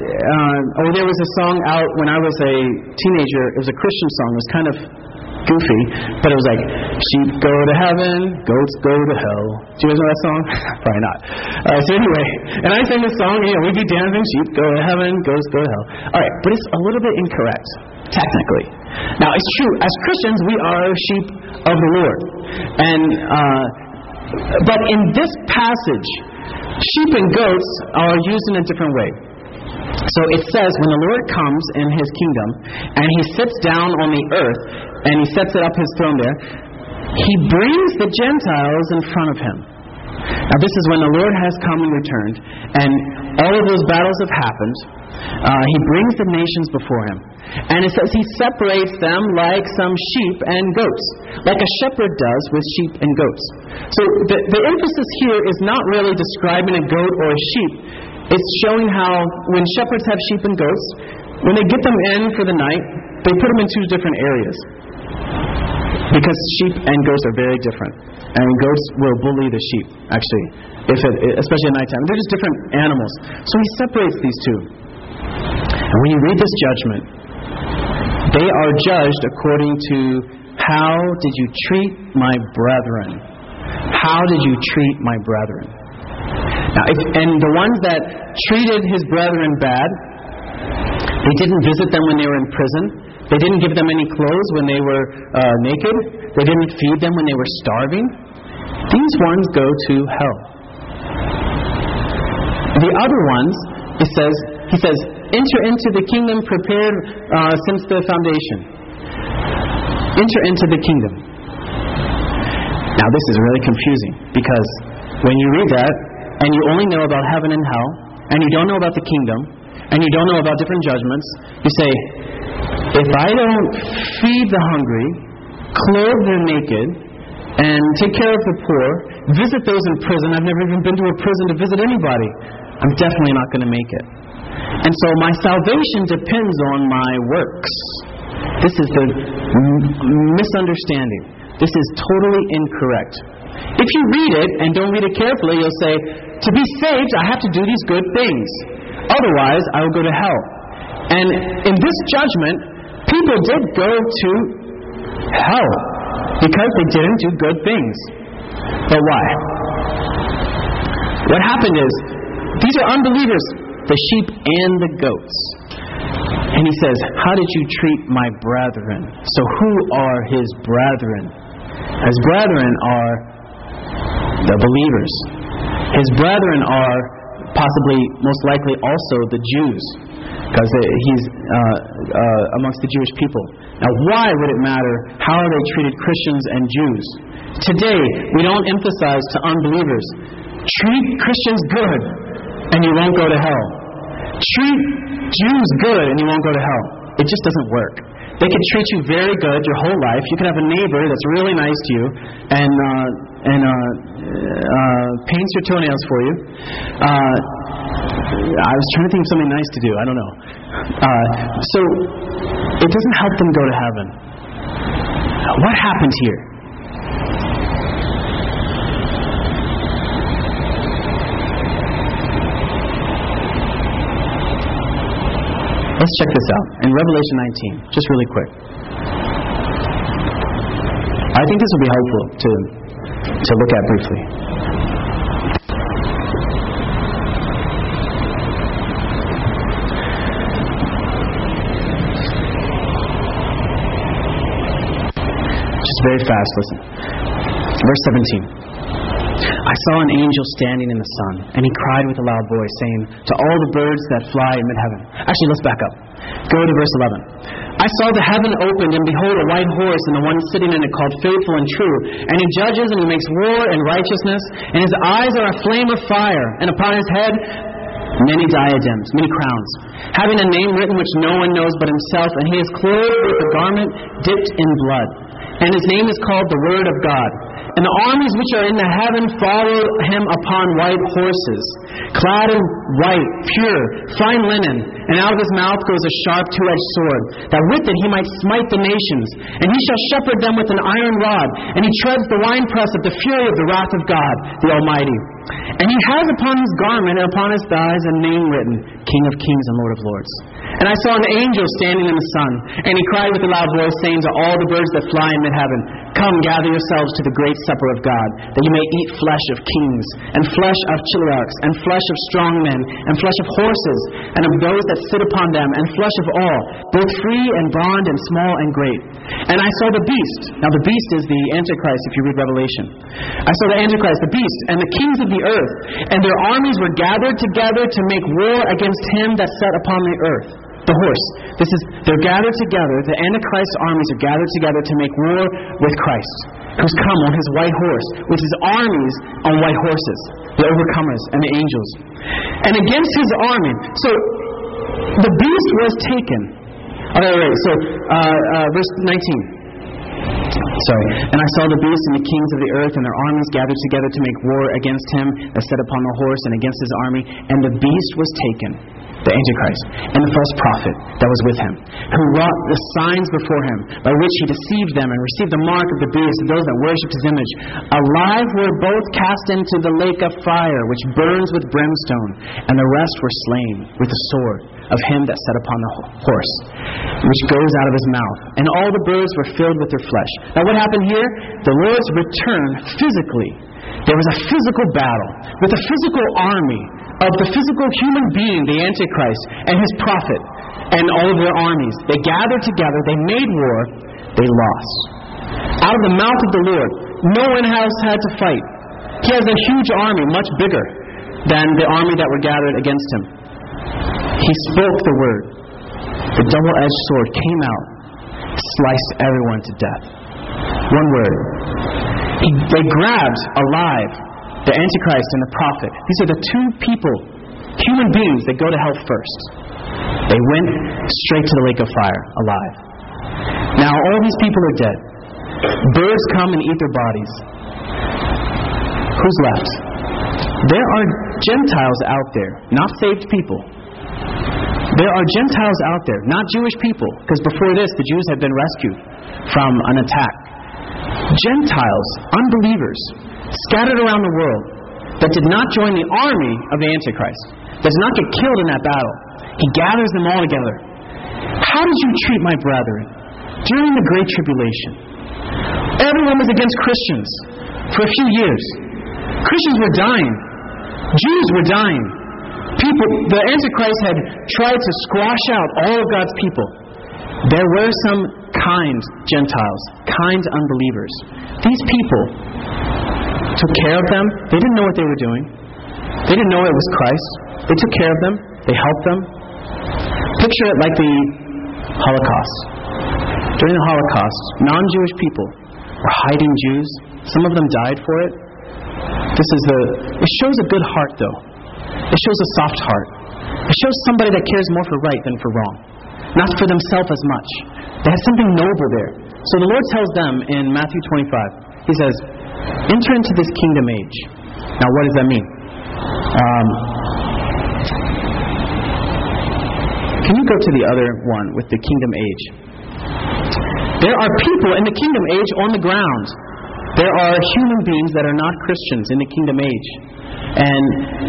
uh, oh, there was a song out when I was a teenager. It was a Christian song. It was kind of goofy, but it was like, sheep go to heaven, goats go to hell. Do you guys know that song? Probably not. Uh, so anyway, and I sang this song, you know, we'd be dancing, sheep go to heaven, goats go to hell. All right, but it's a little bit incorrect, technically. Now, it's true, as Christians, we are sheep of the Lord. And, uh, but in this passage, sheep and goats are used in a different way. So it says, when the Lord comes in His kingdom, and He sits down on the earth, and He sets it up His throne there, He brings the Gentiles in front of Him. Now this is when the Lord has come and returned, and all of those battles have happened. Uh, he brings the nations before Him. And it says He separates them like some sheep and goats, like a shepherd does with sheep and goats. So the, the emphasis here is not really describing a goat or a sheep. It's showing how when shepherds have sheep and goats, when they get them in for the night, they put them in two different areas. Because sheep and goats are very different. And goats will bully the sheep, actually, if it, especially at nighttime. They're just different animals. So He separates these two. And when you read this judgment, they are judged according to, how did you treat my brethren? How did you treat my brethren? Now, if, and the ones that treated His brethren bad, they didn't visit them when they were in prison. They didn't give them any clothes when they were uh, naked. They didn't feed them when they were starving. These ones go to hell. The other ones, it says, He says, enter into the kingdom prepared uh, since the foundation. enter into the kingdom. Now this is really confusing, because when you read that, and you only know about heaven and hell, and you don't know about the kingdom, and you don't know about different judgments, you say, if I don't feed the hungry, clothe the naked, and take care of the poor, visit those in prison — I've never even been to a prison to visit anybody — I'm definitely not going to make it. And so my salvation depends on my works. This is the m- misunderstanding. This is totally incorrect. If you read it and don't read it carefully, you'll say, to be saved, I have to do these good things. Otherwise, I will go to hell. And in this judgment, people did go to hell because they didn't do good things. But why? What happened is, these are unbelievers, the sheep and the goats. And he says, how did you treat my brethren? So who are his brethren? His brethren are the believers. His brethren are possibly, most likely, also the Jews, because he's uh, uh, amongst the Jewish people. Now, why would it matter how they treated Christians and Jews? Today, we don't emphasize to unbelievers, treat Christians good, and you won't go to hell. Treat Jews good, and you won't go to hell. It just doesn't work. They could treat you very good your whole life. You could have a neighbor that's really nice to you, and uh, and uh, uh, paints your toenails for you. Uh, I was trying to think of something nice to do. I don't know. Uh, so it doesn't help them go to heaven. What happened here? Let's check this out. In Revelation nineteen, just really quick. I think this will be helpful to, to look at briefly. Just very fast, listen. Verse seventeen. I saw an angel standing in the sun, and he cried with a loud voice, saying to all the birds that fly in mid-heaven. Actually, let's back up. Go to verse eleven. I saw the heaven opened, and behold, a white horse, and the one sitting in it called Faithful and True. And he judges, and he makes war and righteousness, and his eyes are a flame of fire, and upon his head many diadems, many crowns, having a name written which no one knows but himself, and he is clothed with a garment dipped in blood. And his name is called the Word of God. And the armies which are in the heaven follow him upon white horses, clad in white, pure, fine linen. And out of his mouth goes a sharp two-edged sword, that with it he might smite the nations. And he shall shepherd them with an iron rod, and he treads the winepress of the fury of the wrath of God, the Almighty. And he has upon his garment and upon his thighs a name written, King of Kings and Lord of Lords. And I saw an angel standing in the sun, and he cried with a loud voice, saying to all the birds that fly in mid-heaven, come, gather yourselves to the great supper of God, that you may eat flesh of kings, and flesh of chiliarchs, and flesh of strong men, and flesh of horses, and of those that sit upon them, and flesh of all, both free and bond, and small and great. And I saw the beast. Now the beast is the Antichrist, if you read Revelation. I saw the Antichrist, the beast, and the kings of the earth, and their armies were gathered together to make war against him that sat upon the earth. The horse. This is, they're gathered together, the Antichrist armies are gathered together to make war with Christ, who's come on his white horse, with his armies on white horses, the overcomers and the angels. And against his army, so the beast was taken. All right, all right, so uh, uh, verse nineteen. Sorry. And I saw the beast and the kings of the earth and their armies gathered together to make war against him that sat upon the horse and against his army. And the beast was taken, the Antichrist, and the false prophet that was with him, who wrought the signs before him, by which he deceived them and received the mark of the beast and those that worshipped his image. Alive were both cast into the lake of fire, which burns with brimstone, and the rest were slain with the sword of him that sat upon the horse, which goes out of his mouth. And all the birds were filled with their flesh. Now what happened here? The Lord's return physically. There was a physical battle with a physical army of the physical human being, the Antichrist, and his prophet, and all of their armies. They gathered together, they made war, they lost. Out of the mouth of the Lord, no one else had to fight. He has a huge army, much bigger than the army that were gathered against him. He spoke the word. The double-edged sword came out, sliced everyone to death. One word. He, they grabbed alive the Antichrist and the prophet. These are the two people, human beings, that go to hell first. They went straight to the lake of fire, alive. Now all these people are dead. Birds come and eat their bodies. Who's left? There are Gentiles out there, not saved people. There are Gentiles out there, not Jewish people, because before this the Jews had been rescued from an attack. Gentiles, unbelievers, scattered around the world, that did not join the army of the Antichrist, that did not get killed in that battle. He gathers them all together. How did you treat my brethren during the Great Tribulation? Everyone was against Christians for a few years. Christians were dying. Jews were dying. People, the Antichrist had tried to squash out all of God's people. There were some kind Gentiles, kind unbelievers. These people took care of them. They didn't know what they were doing. They didn't know it was Christ. They took care of them. They helped them. Picture it like the Holocaust. During the Holocaust, non-Jewish people were hiding Jews. Some of them died for it. This is a, it shows a good heart, though. It shows a soft heart. It shows somebody that cares more for right than for wrong. Not for themselves as much. They have something noble there. So the Lord tells them in Matthew twenty-five, He says, enter into this kingdom age. Now what does that mean? Um, can you go to the other one with the kingdom age? There are people in the kingdom age on the ground. There are human beings that are not Christians in the kingdom age. And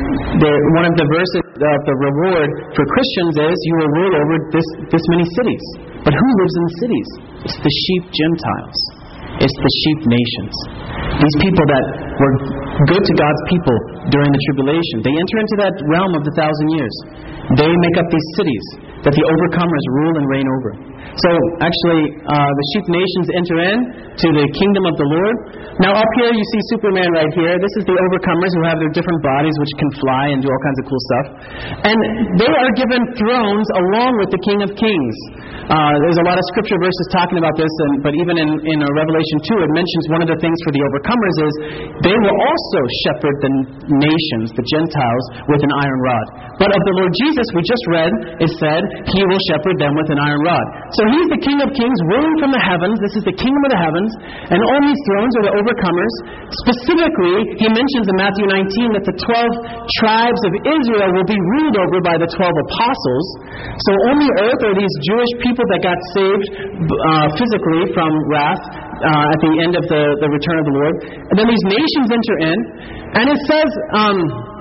one of the verses of the reward for Christians is you will rule over this, this many cities. But who lives in cities? It's the sheep Gentiles. It's the sheep nations. These people that were good to God's people during the tribulation. They enter into that realm of the thousand years. They make up these cities that the overcomers rule and reign over. So actually, uh, the sheep nations enter in to the kingdom of the Lord. Now up here you see Superman right here. This is the overcomers who have their different bodies which can fly and do all kinds of cool stuff. And they are given thrones along with the King of Kings. Uh, there's a lot of scripture verses talking about this, and, but even in, in uh, Revelation two it mentions one of the things for the overcomers is they will also shepherd the nations, the Gentiles, with an iron rod. But of the Lord Jesus, we just read, it said, He will shepherd them with an iron rod. So He's the King of Kings, ruling from the heavens. This is the kingdom of the heavens. And on these thrones are the overcomers. Specifically, He mentions in Matthew nineteen that the twelve tribes of Israel will be ruled over by the twelve apostles. So on the earth are these Jewish people that got saved uh, physically from wrath uh, at the end of the, the return of the Lord. And then these nations enter in. And it says... Um,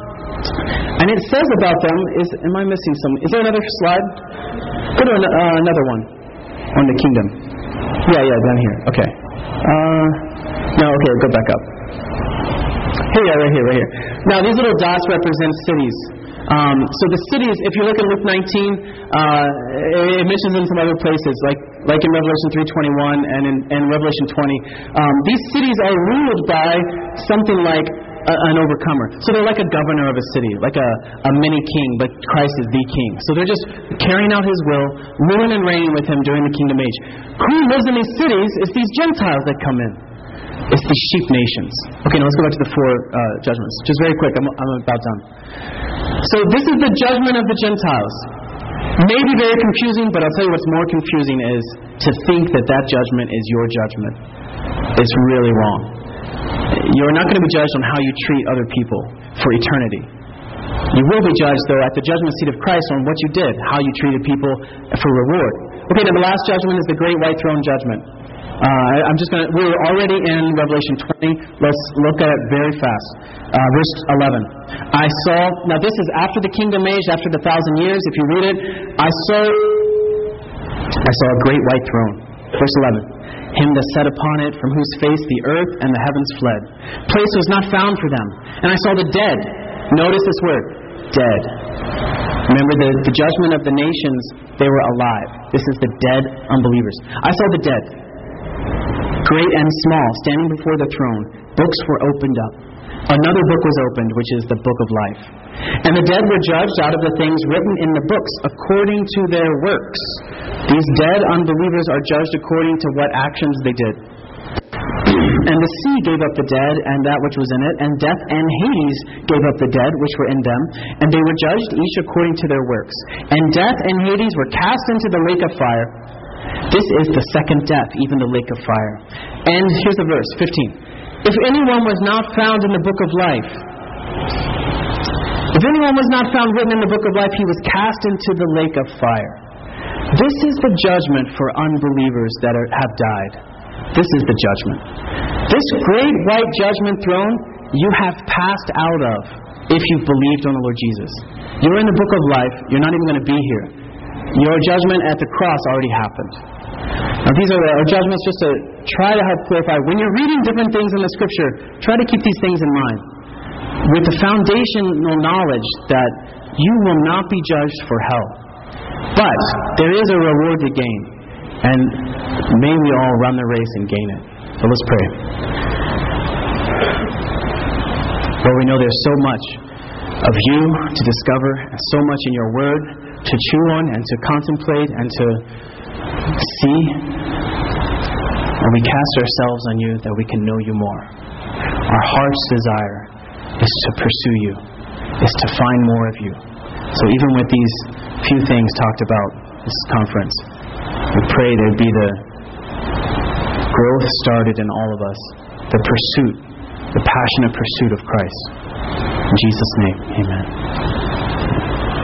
And it says about them, is am I missing some? Is there another slide? Go to an, uh, another one on the kingdom. Yeah, yeah, down here. Okay. Uh, no, okay, go back up. Here, yeah, right here, right here. Now, these little dots represent cities. Um, so the cities, if you look at Luke nineteen, uh, it mentions in some other places, like like in Revelation three twenty-one and in and Revelation twenty. Um, these cities are ruled by something like a, an overcomer. So they're like a governor of a city, like a, a mini king, but Christ is the king. So they're just carrying out His will, ruling and reigning with Him during the kingdom age. Who lives in these cities is these Gentiles that come in. It's the sheep nations. Okay, now let's go back to the four uh, judgments. Just very quick, I'm, I'm about done. So this is the judgment of the Gentiles. Maybe very confusing, but I'll tell you what's more confusing is to think that that judgment is your judgment. It's really wrong. You're not going to be judged on how you treat other people for eternity. You will be judged, though, at the judgment seat of Christ on what you did, how you treated people for reward. Okay, now the last judgment is the great white throne judgment. Uh, I'm just going to, we're already in Revelation twenty. Let's look at it very fast. Uh, verse eleven. I saw, now this is after the kingdom age, after the thousand years. If you read it, I saw, I saw a great white throne. Verse eleven. Him that sat upon it, from whose face the earth and the heavens fled. Place was not found for them. And I saw the dead. Notice this word, dead. Remember the, the judgment of the nations, they were alive. This is the dead unbelievers. I saw the dead, great and small, standing before the throne. Books were opened up. another book was opened, which is the book of life. And the dead were judged out of the things written in the books according to their works. These dead unbelievers are judged according to what actions they did. And the sea gave up the dead and that which was in it, and death and Hades gave up the dead which were in them, and they were judged each according to their works. And death and Hades were cast into the lake of fire. This is the second death, even the lake of fire. And here's the verse, fifteen. If anyone was not found in the book of life, if anyone was not found written in the book of life, he was cast into the lake of fire. This is the judgment for unbelievers that are, have died. This is the judgment. This great white judgment throne you have passed out of if you've believed on the Lord Jesus. You're in the book of life. You're not even going to be here. Your judgment at the cross already happened. Now these are our judgments just to try to help clarify. When you're reading different things in the Scripture, try to keep these things in mind. With the foundational knowledge that you will not be judged for hell. But there is a reward to gain. And may we all run the race and gain it. So let's pray. Lord, we know there's so much of you to discover, and so much in your word to chew on and to contemplate and to see. And we cast ourselves on you that we can know you more. Our heart's desire is to pursue you, is to find more of you. So even with these few things talked about this conference, we pray there'd be the growth started in all of us, the pursuit, the passionate pursuit of Christ. In Jesus' name, amen.